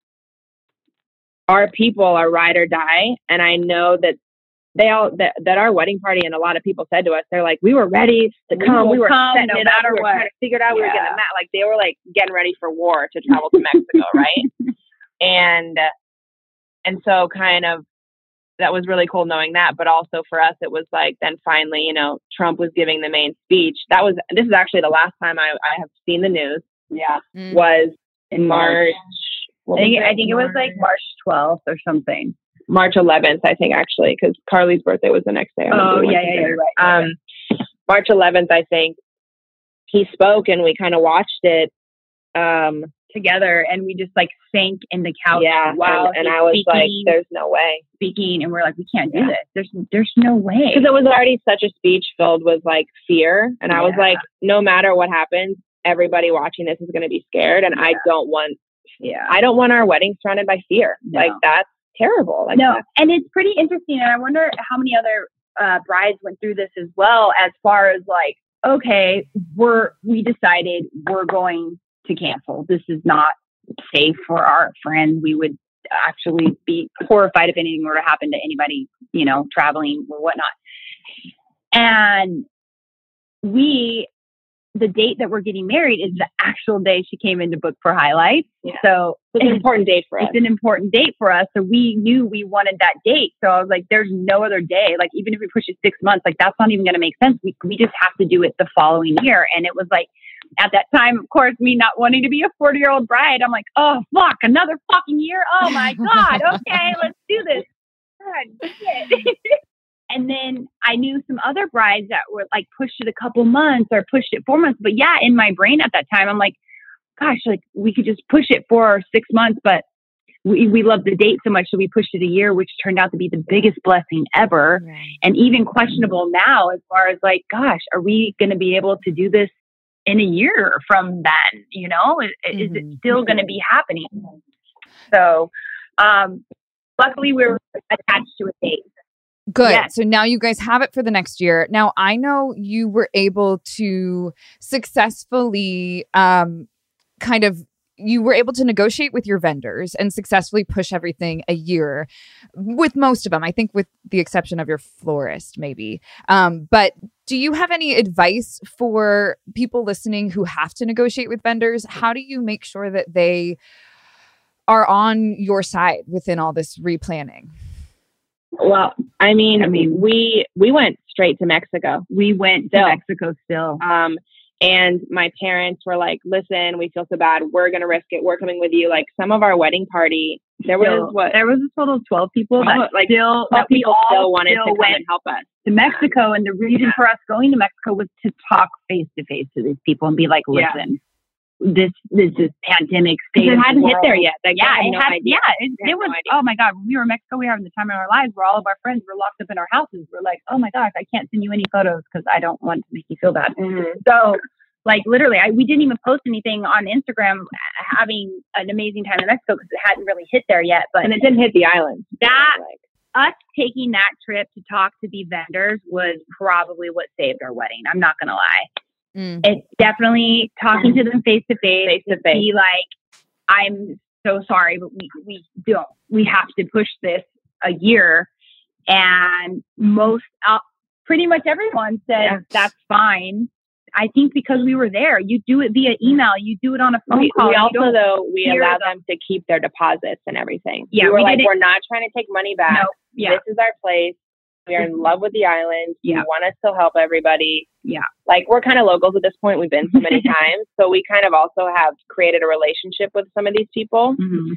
our people are ride or die. And I know that they all, that, that our wedding party, and a lot of people said to us, they're like, we were ready to come. We, we were come, setting no it up. We were trying to figure it out. Yeah. We were getting that. Like, they were like getting ready for war to travel to Mexico. Right. And, and so kind of, that was really cool knowing that. But also for us, it was like, then finally, you know, Trump was giving the main speech. That was, this is actually the last time I, I have seen the news. Yeah. Mm-hmm. Was in March. I think, it? I think it was like March twelfth or something. March eleventh, I think, actually, because Carly's birthday was the next day. Oh, yeah, yeah, yeah, right. Um, March eleventh, I think, he spoke and we kind of watched it um, together, and we just like sank in the couch. Yeah, wow. And, and I was like, there's no way. Speaking, and we're like, we can't do yeah. this. There's there's no way. Because it was already such a speech filled with like fear. And yeah. I was like, no matter what happens, everybody watching this is going to be scared. And yeah. I don't want, yeah, I don't want our wedding surrounded by fear. No. Like, that's terrible. Like, no, that's- and it's pretty interesting. And I wonder how many other uh, brides went through this as well, as far as like, okay, we're, we decided we're going to cancel. This is not safe for our friends. We would actually be horrified if anything were to happen to anybody, you know, traveling or whatnot. And we, the date that we're getting married is the actual day she came in to book for highlights. Yeah. So it's an important date for us. It's an important date for us. So we knew we wanted that date. So I was like, there's no other day. Like, even if we push it six months, like, that's not even going to make sense. We we just have to do it the following year. And it was like, at that time, of course, me not wanting to be a forty year old bride, I'm like, oh, fuck, another fucking year. Oh my God. Okay, let's do this. God, shit. And then I knew some other brides that were like pushed it a couple months or pushed it four months. But yeah, in my brain at that time, I'm like, gosh, like, we could just push it for six months, but we, we love the date so much. So we pushed it a year, which turned out to be the biggest blessing ever. Right. And even questionable now, as far as like, gosh, are we going to be able to do this in a year from then? You know, is, mm-hmm. is it still going to be happening? So, um, luckily we were attached to a date. Good. Yes. So now you guys have it for the next year. Now, I know you were able to successfully um, kind of, you were able to negotiate with your vendors and successfully push everything a year with most of them, I think with the exception of your florist, maybe. Um, but do you have any advice for people listening who have to negotiate with vendors? How do you make sure that they are on your side within all this replanning? Well, I mean, I mean, we we went straight to Mexico. We went still. to Mexico still. Um, and my parents were like, "Listen, we feel so bad. We're gonna risk it. We're coming with you." Like, some of our wedding party, there was still, what there was a total of twelve people that like still that we people all still wanted still to come went and help us to Mexico. And the reason for us going to Mexico was to talk face to face to these people and be like, "Listen." Yeah. This this is pandemic state. It hadn't hit there yet. Like, yeah, it no had. idea. Yeah, it, it was. No oh my God, when we were in Mexico, we were having the time of our lives. Where all of our friends were locked up in our houses. We're like, oh my gosh, I can't send you any photos because I don't want to make you feel bad. Mm-hmm. So, like, literally, I, we didn't even post anything on Instagram having an amazing time in Mexico because it hadn't really hit there yet. But and it didn't hit the island. That like. us taking that trip to talk to the vendors was probably what saved our wedding. I'm not gonna lie. Mm. It's definitely talking to them face to face, face to face. Be like, I'm so sorry, but we, we don't, we have to push this a year. And most, uh, pretty much everyone said, yeah. that's fine. I think because we were there, you do it via email, you do it on a phone we, call. We also, though, we allow them. them to keep their deposits and everything. Yeah, we were we like, it. we're not trying to take money back. No, yeah. This is our place. We are in love with the island. Yeah. We want to still help everybody. Yeah. Like, we're kind of locals at this point. We've been so many times. So we kind of also have created a relationship with some of these people. Mm-hmm.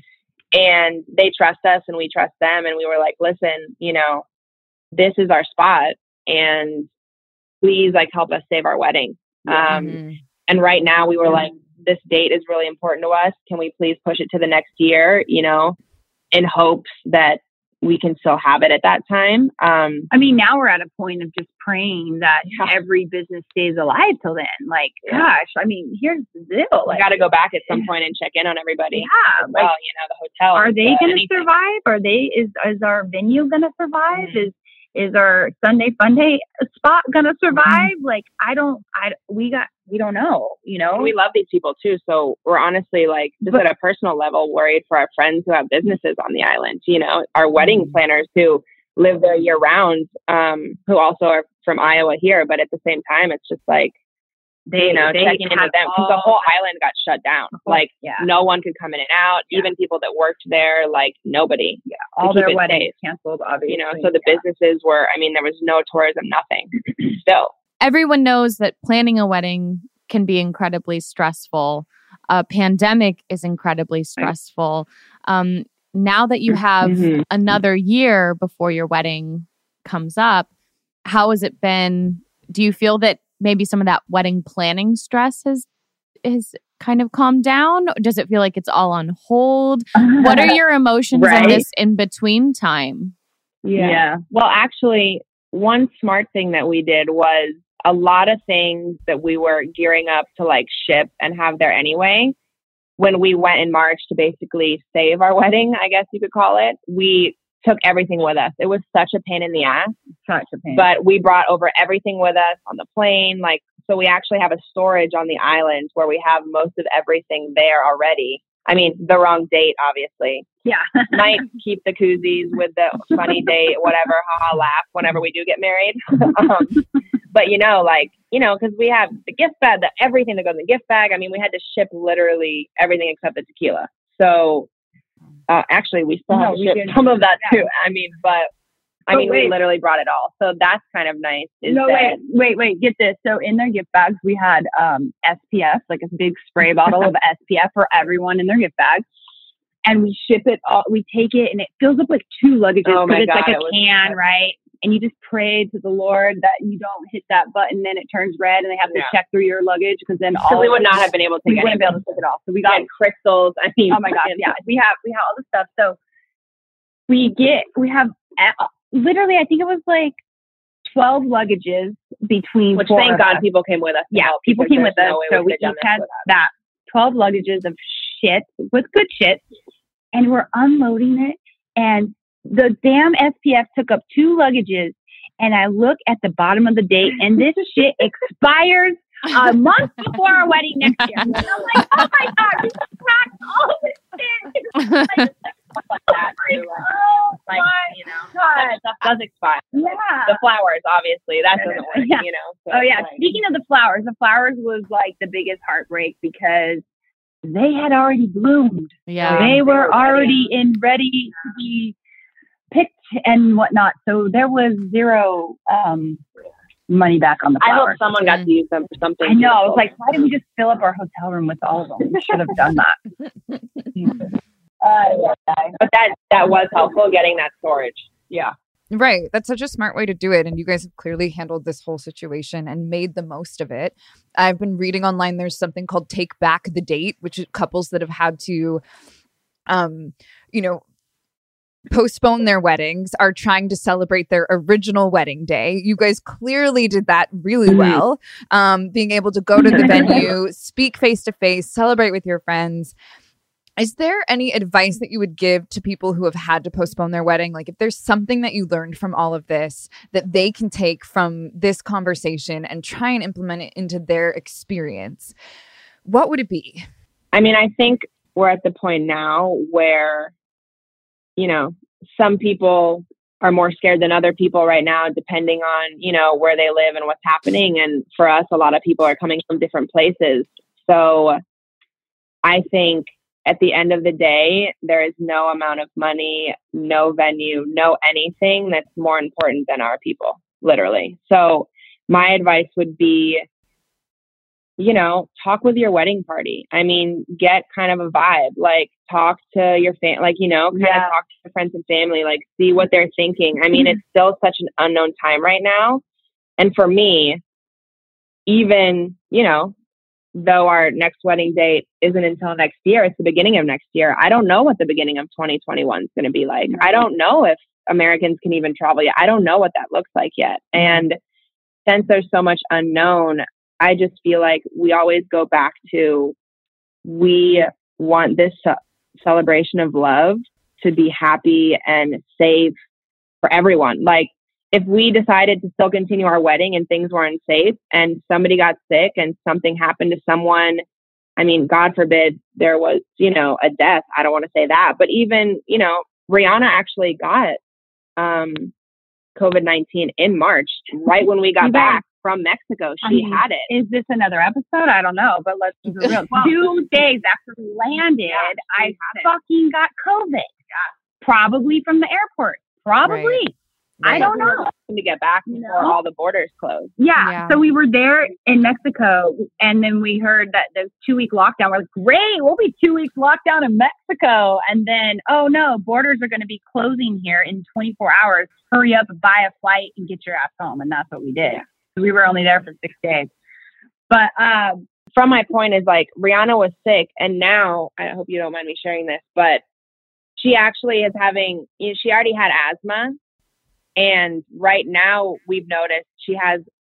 And they trust us and we trust them. And we were like, listen, you know, this is our spot. And please, like, help us save our wedding. Um, mm-hmm. And right now we were like, this date is really important to us. Can we please push it to the next year, you know, in hopes that we can still have it at that time. Um, I mean, now we're at a point of just praying that yeah. every business stays alive till then. Like, yeah. gosh, I mean, here's the deal. Like, we got to go back at some point and check in on everybody. Yeah. Well, like, you know, the hotel. Are they going to anything. survive? Are they, is, is our venue going to survive? Mm-hmm. Is, is our Sunday fun day spot going to survive? Mm-hmm. Like, I don't, I, we got, we don't know, you know? We love these people too. So we're honestly, like, just but, at a personal level, worried for our friends who have businesses on the island, you know, our wedding mm-hmm. planners who live there year round, um, who also are from Iowa here. But at the same time, it's just like, they, you know, they checking in with them because the whole island got shut down. Like, yeah. no one could come in and out. Yeah. Even people that worked there, like, nobody. Yeah, all their weddings safe. Canceled, obviously. You know, so the yeah. businesses were, I mean, there was no tourism, nothing. Still. Everyone knows that planning a wedding can be incredibly stressful. A pandemic is incredibly stressful. Um, now that you have mm-hmm. another year before your wedding comes up, how has it been? Do you feel that maybe some of that wedding planning stress has has kind of calmed down? Does it feel like it's all on hold? What are your emotions right? in this in between time? Yeah. yeah. Well, actually, one smart thing that we did was a lot of things that we were gearing up to like ship and have there anyway. When we went in March to basically save our wedding, I guess you could call it, we took everything with us. It was such a pain in the ass. Such a pain. But we brought over everything with us on the plane. Like, so we actually have a storage on the island where we have most of everything there already. I mean, the wrong date, obviously. Yeah. Might keep the koozies with the funny date, whatever, haha, laugh whenever we do get married. um, but, you know, like, you know, because we have the gift bag, the, everything that goes in the gift bag. I mean, we had to ship literally everything except the tequila. So, uh, actually, we still no, have to ship some of that too. I mean, but, I but mean, wait. we literally brought it all. So that's kind of nice. Is no, that, wait, wait, wait, get this. So in their gift bags, we had um, S P F, like a big spray bottle of S P F for everyone in their gift bag. And we ship it all, we take it and it fills up like two luggages because oh it's God, like a it can, was, right? And you just pray to the Lord that you don't hit that button, then it turns red and they have to yeah. check through your luggage because then all we would not have been able to take we wouldn't be able to take it all. So we got and crystals. I mean, oh my God, yeah, we have we have all the stuff. So we get we have uh, literally, I think it was like twelve luggages between. Which four thank of God us. people came with us. Yeah, people came with us, no so we each had that twelve luggages of shit with good shit. And we're unloading it. And the damn S P F took up two luggages. And I look at the bottom of the date and this shit expires a month before our wedding next year. And I'm like, oh my God, we cracked all of this shit. Like, like that too. Oh like, you know, that stuff does expire. Yeah. The flowers, obviously, that doesn't work, yeah. you know. So oh yeah. like, Speaking of the flowers, the flowers was like the biggest heartbreak because they had already bloomed. Yeah. They were already in ready to be picked and whatnot. So there was zero um, money back on the flowers. I hope someone got to use them for something. I know. I was like, why didn't we just fill up our hotel room with all of them? We should have done that. uh, yeah. But that, that was helpful, getting that storage. Yeah. Right. That's such a smart way to do it. And you guys have clearly handled this whole situation and made the most of it. I've been reading online, there's something called Take Back the Date, which is couples that have had to, um, you know, postpone their weddings are trying to celebrate their original wedding day. You guys clearly did that really well. Um, being able to go to the venue, speak face to face, celebrate with your friends. Is there any advice that you would give to people who have had to postpone their wedding? Like if there's something that you learned from all of this that they can take from this conversation and try and implement it into their experience, what would it be? I mean, I think we're at the point now where, you know, some people are more scared than other people right now, depending on, you know, where they live and what's happening. And for us, a lot of people are coming from different places. So I think at the end of the day, there is no amount of money, no venue, no anything that's more important than our people, literally. So my advice would be, you know, talk with your wedding party. I mean, get kind of a vibe, like talk to your family, like, you know, kind Yeah. of talk to your friends and family, like see what they're thinking. I mean, it's still such an unknown time right now. And for me, even, you know, though our next wedding date isn't until next year, it's the beginning of next year. I don't know what the beginning of twenty twenty-one is going to be like. I don't know if Americans can even travel yet. I don't know what that looks like yet. And since there's so much unknown, I just feel like we always go back to, we want this ce- celebration of love to be happy and safe for everyone. Like if we decided to still continue our wedding and things weren't safe and somebody got sick and something happened to someone, I mean, God forbid there was, you know, a death. I don't want to say that, but even, you know, Rihanna actually got um, COVID nineteen in March, right when we got back from Mexico. She I mean, had it. Is this another episode? I don't know, but let's keep it real. Two days after we landed, I fucking got COVID. Probably from the airport. Probably. Right. I don't know. To get back before all the borders closed. Yeah. Yeah. So we were there in Mexico, and then we heard that the two week lockdown. We're like, great, we'll be two weeks locked down in Mexico. And then, oh no, borders are going to be closing here in twenty-four hours. Hurry up, buy a flight, and get your ass home. And that's what we did. We were only there for six days. But um, from my point is like Rihanna was sick, and now I hope you don't mind me sharing this, but she actually is having. You know, she already had asthma. And right now we've noticed she has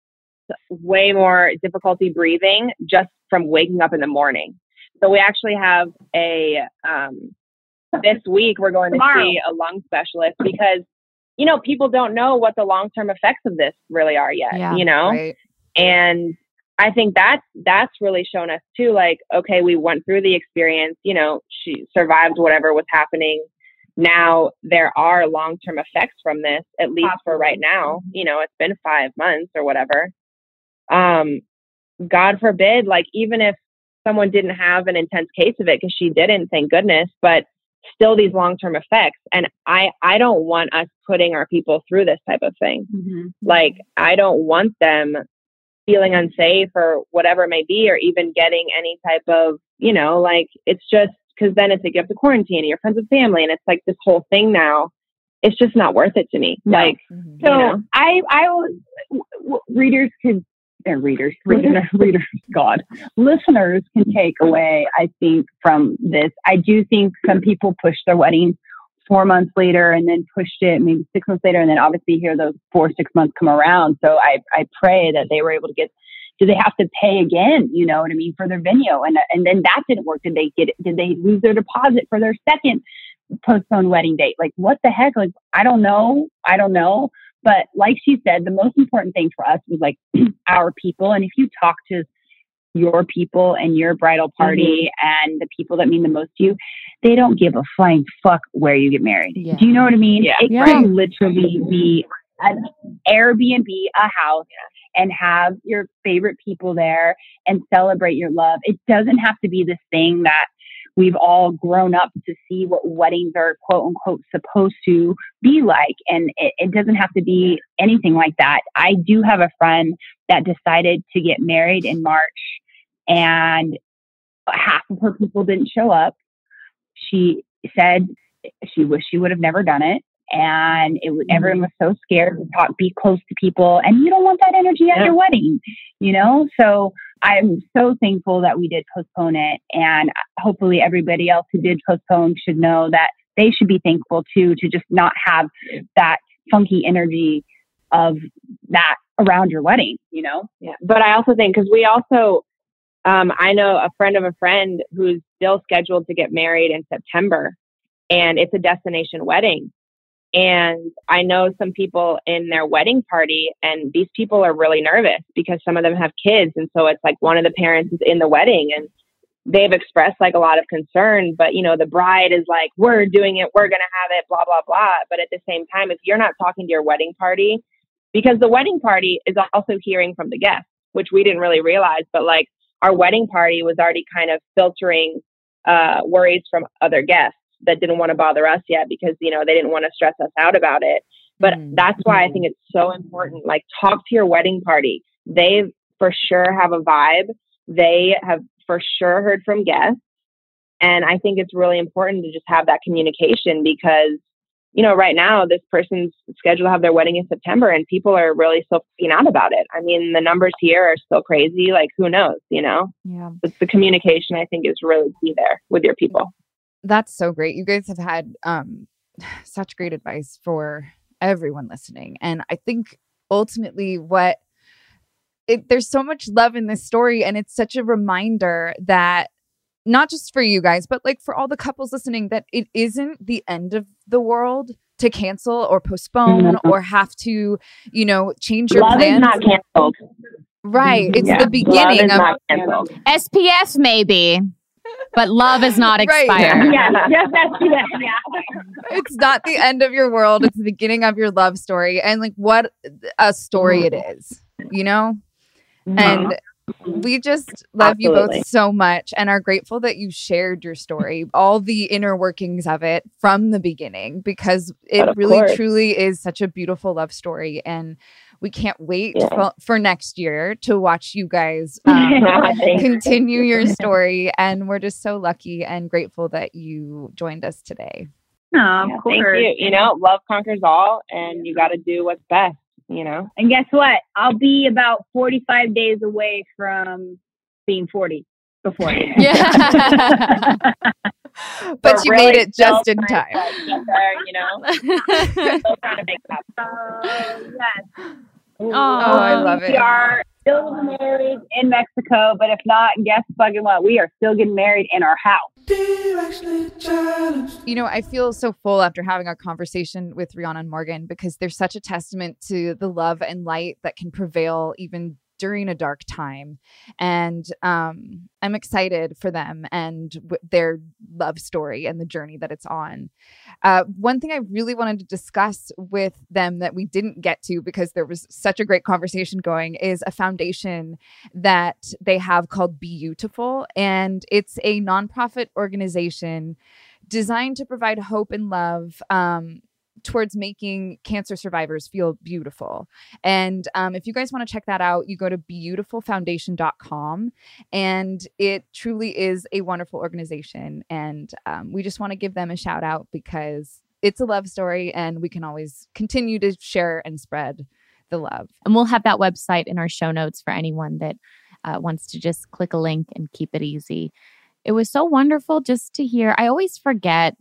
way more difficulty breathing just from waking up in the morning. So we actually have a, um, this week we're going to Tomorrow. see a lung specialist because, you know, people don't know what the long-term effects of this really are yet, Yeah, you know? right. And I think that's, that's really shown us too, like, okay, we went through the experience, you know, she survived whatever was happening. Now there are long-term effects from this, at least for right now. You know, it's been five months or whatever. Um, God forbid, like even if someone didn't have an intense case of it, because she didn't, thank goodness, but still these long-term effects. And I, I don't want us putting our people through this type of thing. Mm-hmm. Like, I don't want them feeling unsafe or whatever it may be, or even getting any type of, you know, like it's just, because then it's like you have to quarantine and you're friends with family, and it's like this whole thing now. It's just not worth it to me. No. Like, So you know. I, I, w- w- readers can, uh, readers, readers, readers, God, listeners can take away, I think, from this. I do think some people push their wedding four months later and then pushed it maybe six months later. And then obviously here those four, six months come around. So I, I pray that they were able to get, do they have to pay again? You know what I mean? For their venue. And, and then that didn't work. Did they get it? Did they lose their deposit for their second postponed wedding date? Like, what the heck? Like, I don't know. I don't know. But like she said, the most important thing for us was like our people. And if you talk to your people and your bridal party mm-hmm. and the people that mean the most to you, they don't give a flying fuck where you get married. Yeah. Do you know what I mean? Yeah. It Yeah. can literally be an Airbnb, a house, and have your favorite people there and celebrate your love. It doesn't have to be this thing that we've all grown up to see what weddings are quote unquote supposed to be like. And it, it doesn't have to be anything like that. I do have a friend that decided to get married in March, and half of her people didn't show up. She said she wished she would have never done it. And it was, everyone was so scared to talk, be close to people. And you don't want that energy at Yeah. your wedding, you know? So I'm so thankful that we did postpone it. And hopefully everybody else who did postpone should know that they should be thankful too, to just not have that funky energy of that around your wedding, you know? Yeah. But I also think, because we also, um, I know a friend of a friend who's still scheduled to get married in September, and it's a destination wedding. And I know some people in their wedding party, and these people are really nervous because some of them have kids. And so it's like one of the parents is in the wedding, and they've expressed like a lot of concern, but you know, the bride is like, we're doing it, we're going to have it, blah, blah, blah. But at the same time, if you're not talking to your wedding party, because the wedding party is also hearing from the guests, which we didn't really realize, but like our wedding party was already kind of filtering uh, worries from other guests that didn't want to bother us yet because, you know, they didn't want to stress us out about it. But mm-hmm. that's why I think it's so important. Like, talk to your wedding party. They for sure have a vibe. They have for sure heard from guests. And I think it's really important to just have that communication because, you know, right now this person's scheduled to have their wedding in September and people are really still freaking out about it. I mean, the numbers here are still crazy. Like, who knows, you know? Yeah. It's the communication, I think, is really key there with your people. That's so great. You guys have had um, such great advice for everyone listening. And I think ultimately what it, there's so much love in this story. And it's such a reminder that not just for you guys, but like for all the couples listening, that it isn't the end of the world to cancel or postpone mm-hmm. or have to, you know, change your love plans. Is not canceled. Right. It's yeah. the beginning of S P F maybe, but love is not expired. Right. Yeah, just S P F. Yeah. It's not the end of your world. It's the beginning of your love story. And like what a story mm-hmm. it is, you know? Mm-hmm. And we just love Absolutely. You both so much and are grateful that you shared your story, all the inner workings of it from the beginning, because it really course. Truly is such a beautiful love story. And we can't wait yeah. for, for next year to watch you guys um, continue your story. And we're just so lucky and grateful that you joined us today. Oh, of yeah, course. Thank you. You know, love conquers all and you got to do what's best. You know, and guess what? I'll be about forty-five days away from being forty before. Yeah. But you really made it just in time. There, you know, still trying to make that. Uh, yes. Oh, I love it. We are still married in Mexico, but if not, guess fucking what? We are still getting married in our house. You know, I feel so full after having a conversation with Rihanna and Morgan because they're such a testament to the love and light that can prevail even during a dark time. And um, I'm excited for them and w- their love story and the journey that it's on. Uh, one thing I really wanted to discuss with them that we didn't get to because there was such a great conversation going is a foundation that they have called Beautiful. And it's a nonprofit organization designed to provide hope and love um, towards making cancer survivors feel beautiful. And um, if you guys want to check that out, you go to beautiful foundation dot com. And it truly is a wonderful organization. And um, we just want to give them a shout out because it's a love story and we can always continue to share and spread the love. And we'll have that website in our show notes for anyone that uh, wants to just click a link and keep it easy. It was so wonderful just to hear. I always forget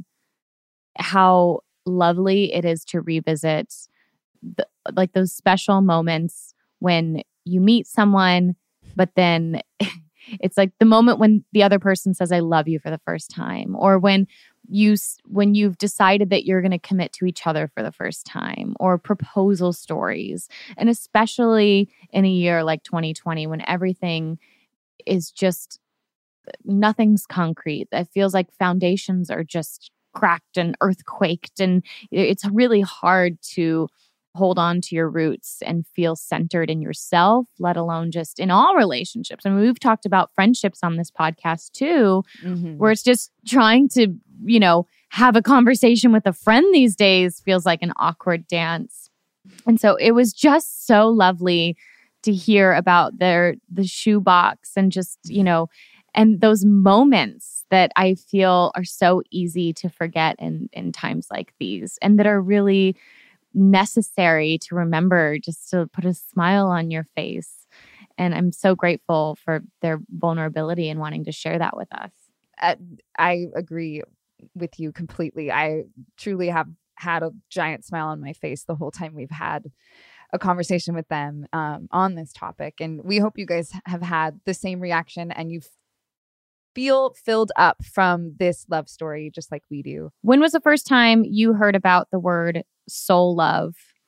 how lovely it is to revisit the, like those special moments when you meet someone, but then it's like the moment when the other person says, I love you for the first time, or when you, when you've decided that you're going to commit to each other for the first time, or proposal stories. And especially in a year like twenty twenty, when everything is just, nothing's concrete. It feels like foundations are just cracked and earthquaked, and it's really hard to hold on to your roots and feel centered in yourself, let alone just in all relationships. I mean, we've talked about friendships on this podcast too, mm-hmm. where it's just trying to, you know, have a conversation with a friend these days feels like an awkward dance. And so it was just so lovely to hear about their the shoebox and just, you know, and those moments that I feel are so easy to forget in, in times like these, and that are really necessary to remember just to put a smile on your face. And I'm so grateful for their vulnerability and wanting to share that with us. Uh, I agree with you completely. I truly have had a giant smile on my face the whole time we've had a conversation with them um, on this topic. And we hope you guys have had the same reaction and you've feel filled up from this love story just like we do. When was the first time you heard about the word soul love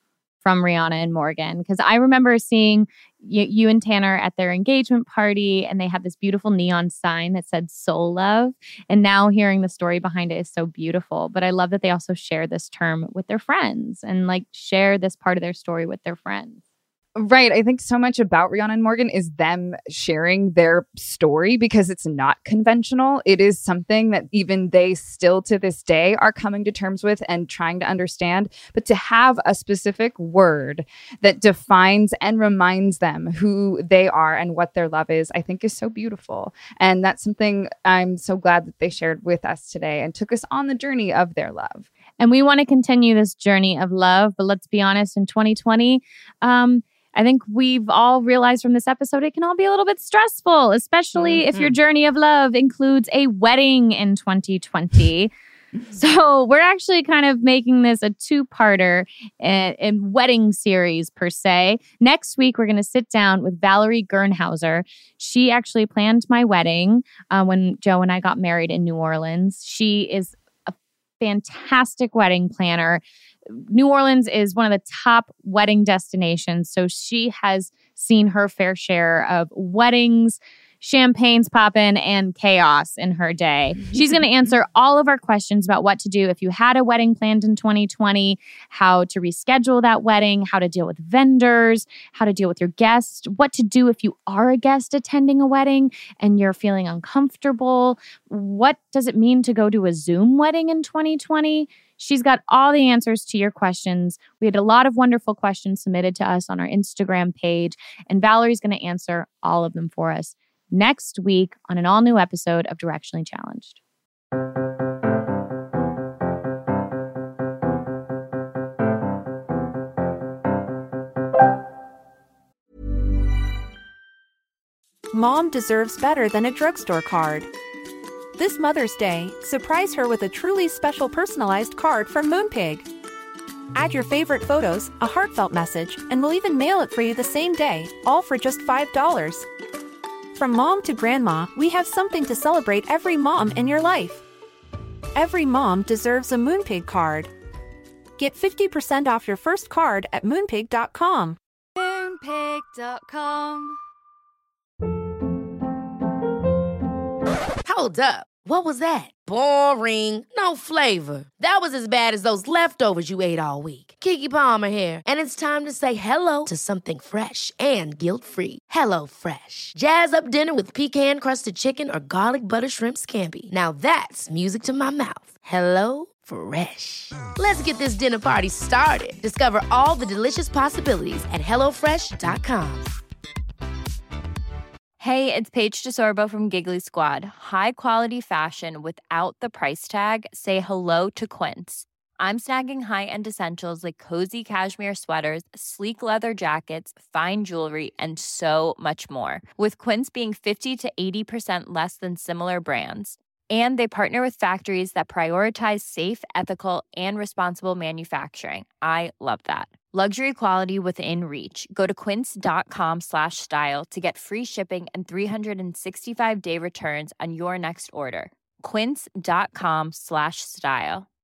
from Rihanna and Morgan. Because I remember seeing you, you and Tanner at their engagement party, and they had this beautiful neon sign that said soul love. And now hearing the story behind it is so beautiful. But I love that they also share this term with their friends and like share this part of their story with their friends. Right. I think so much about Rihanna and Morgan is them sharing their story because it's not conventional. It is something that even they still to this day are coming to terms with and trying to understand. But to have a specific word that defines and reminds them who they are and what their love is, I think is so beautiful. And that's something I'm so glad that they shared with us today and took us on the journey of their love. And we want to continue this journey of love. But let's be honest, in twenty twenty, um, I think we've all realized from this episode, it can all be a little bit stressful, especially mm-hmm. if your journey of love includes a wedding in twenty twenty. So we're actually kind of making this a two-parter a, a wedding series per se. Next week, we're going to sit down with Valerie Gernhauser. She actually planned my wedding uh, when Joe and I got married in New Orleans. She is a fantastic wedding planner. New Orleans is one of the top wedding destinations. So she has seen her fair share of weddings, champagnes popping, and chaos in her day. She's going to answer all of our questions about what to do if you had a wedding planned in twenty twenty, how to reschedule that wedding, how to deal with vendors, how to deal with your guests, what to do if you are a guest attending a wedding and you're feeling uncomfortable. What does it mean to go to a Zoom wedding in twenty twenty? She's got all the answers to your questions. We had a lot of wonderful questions submitted to us on our Instagram page, and Valerie's going to answer all of them for us next week on an all-new episode of Directionally Challenged. Mom deserves better than a drugstore card. This Mother's Day, surprise her with a truly special personalized card from Moonpig. Add your favorite photos, a heartfelt message, and we'll even mail it for you the same day, all for just five dollars. From mom to grandma, we have something to celebrate every mom in your life. Every mom deserves a Moonpig card. Get fifty percent off your first card at moonpig dot com. moonpig dot com. Hold up. What was that? Boring. No flavor. That was as bad as those leftovers you ate all week. Keke Palmer here, and it's time to say hello to something fresh and guilt-free. Hello Fresh. Jazz up dinner with pecan-crusted chicken or garlic butter shrimp scampi. Now that's music to my mouth. Hello Fresh. Let's get this dinner party started. Discover all the delicious possibilities at hello fresh dot com. Hey, it's Paige DeSorbo from Giggly Squad. High quality fashion without the price tag. Say hello to Quince. I'm snagging high-end essentials like cozy cashmere sweaters, sleek leather jackets, fine jewelry, and so much more. With Quince being fifty to eighty percent less than similar brands. And they partner with factories that prioritize safe, ethical, and responsible manufacturing. I love that. Luxury quality within reach. Go to quince.com slash style to get free shipping and three sixty-five day returns on your next order. Quince.com slash style.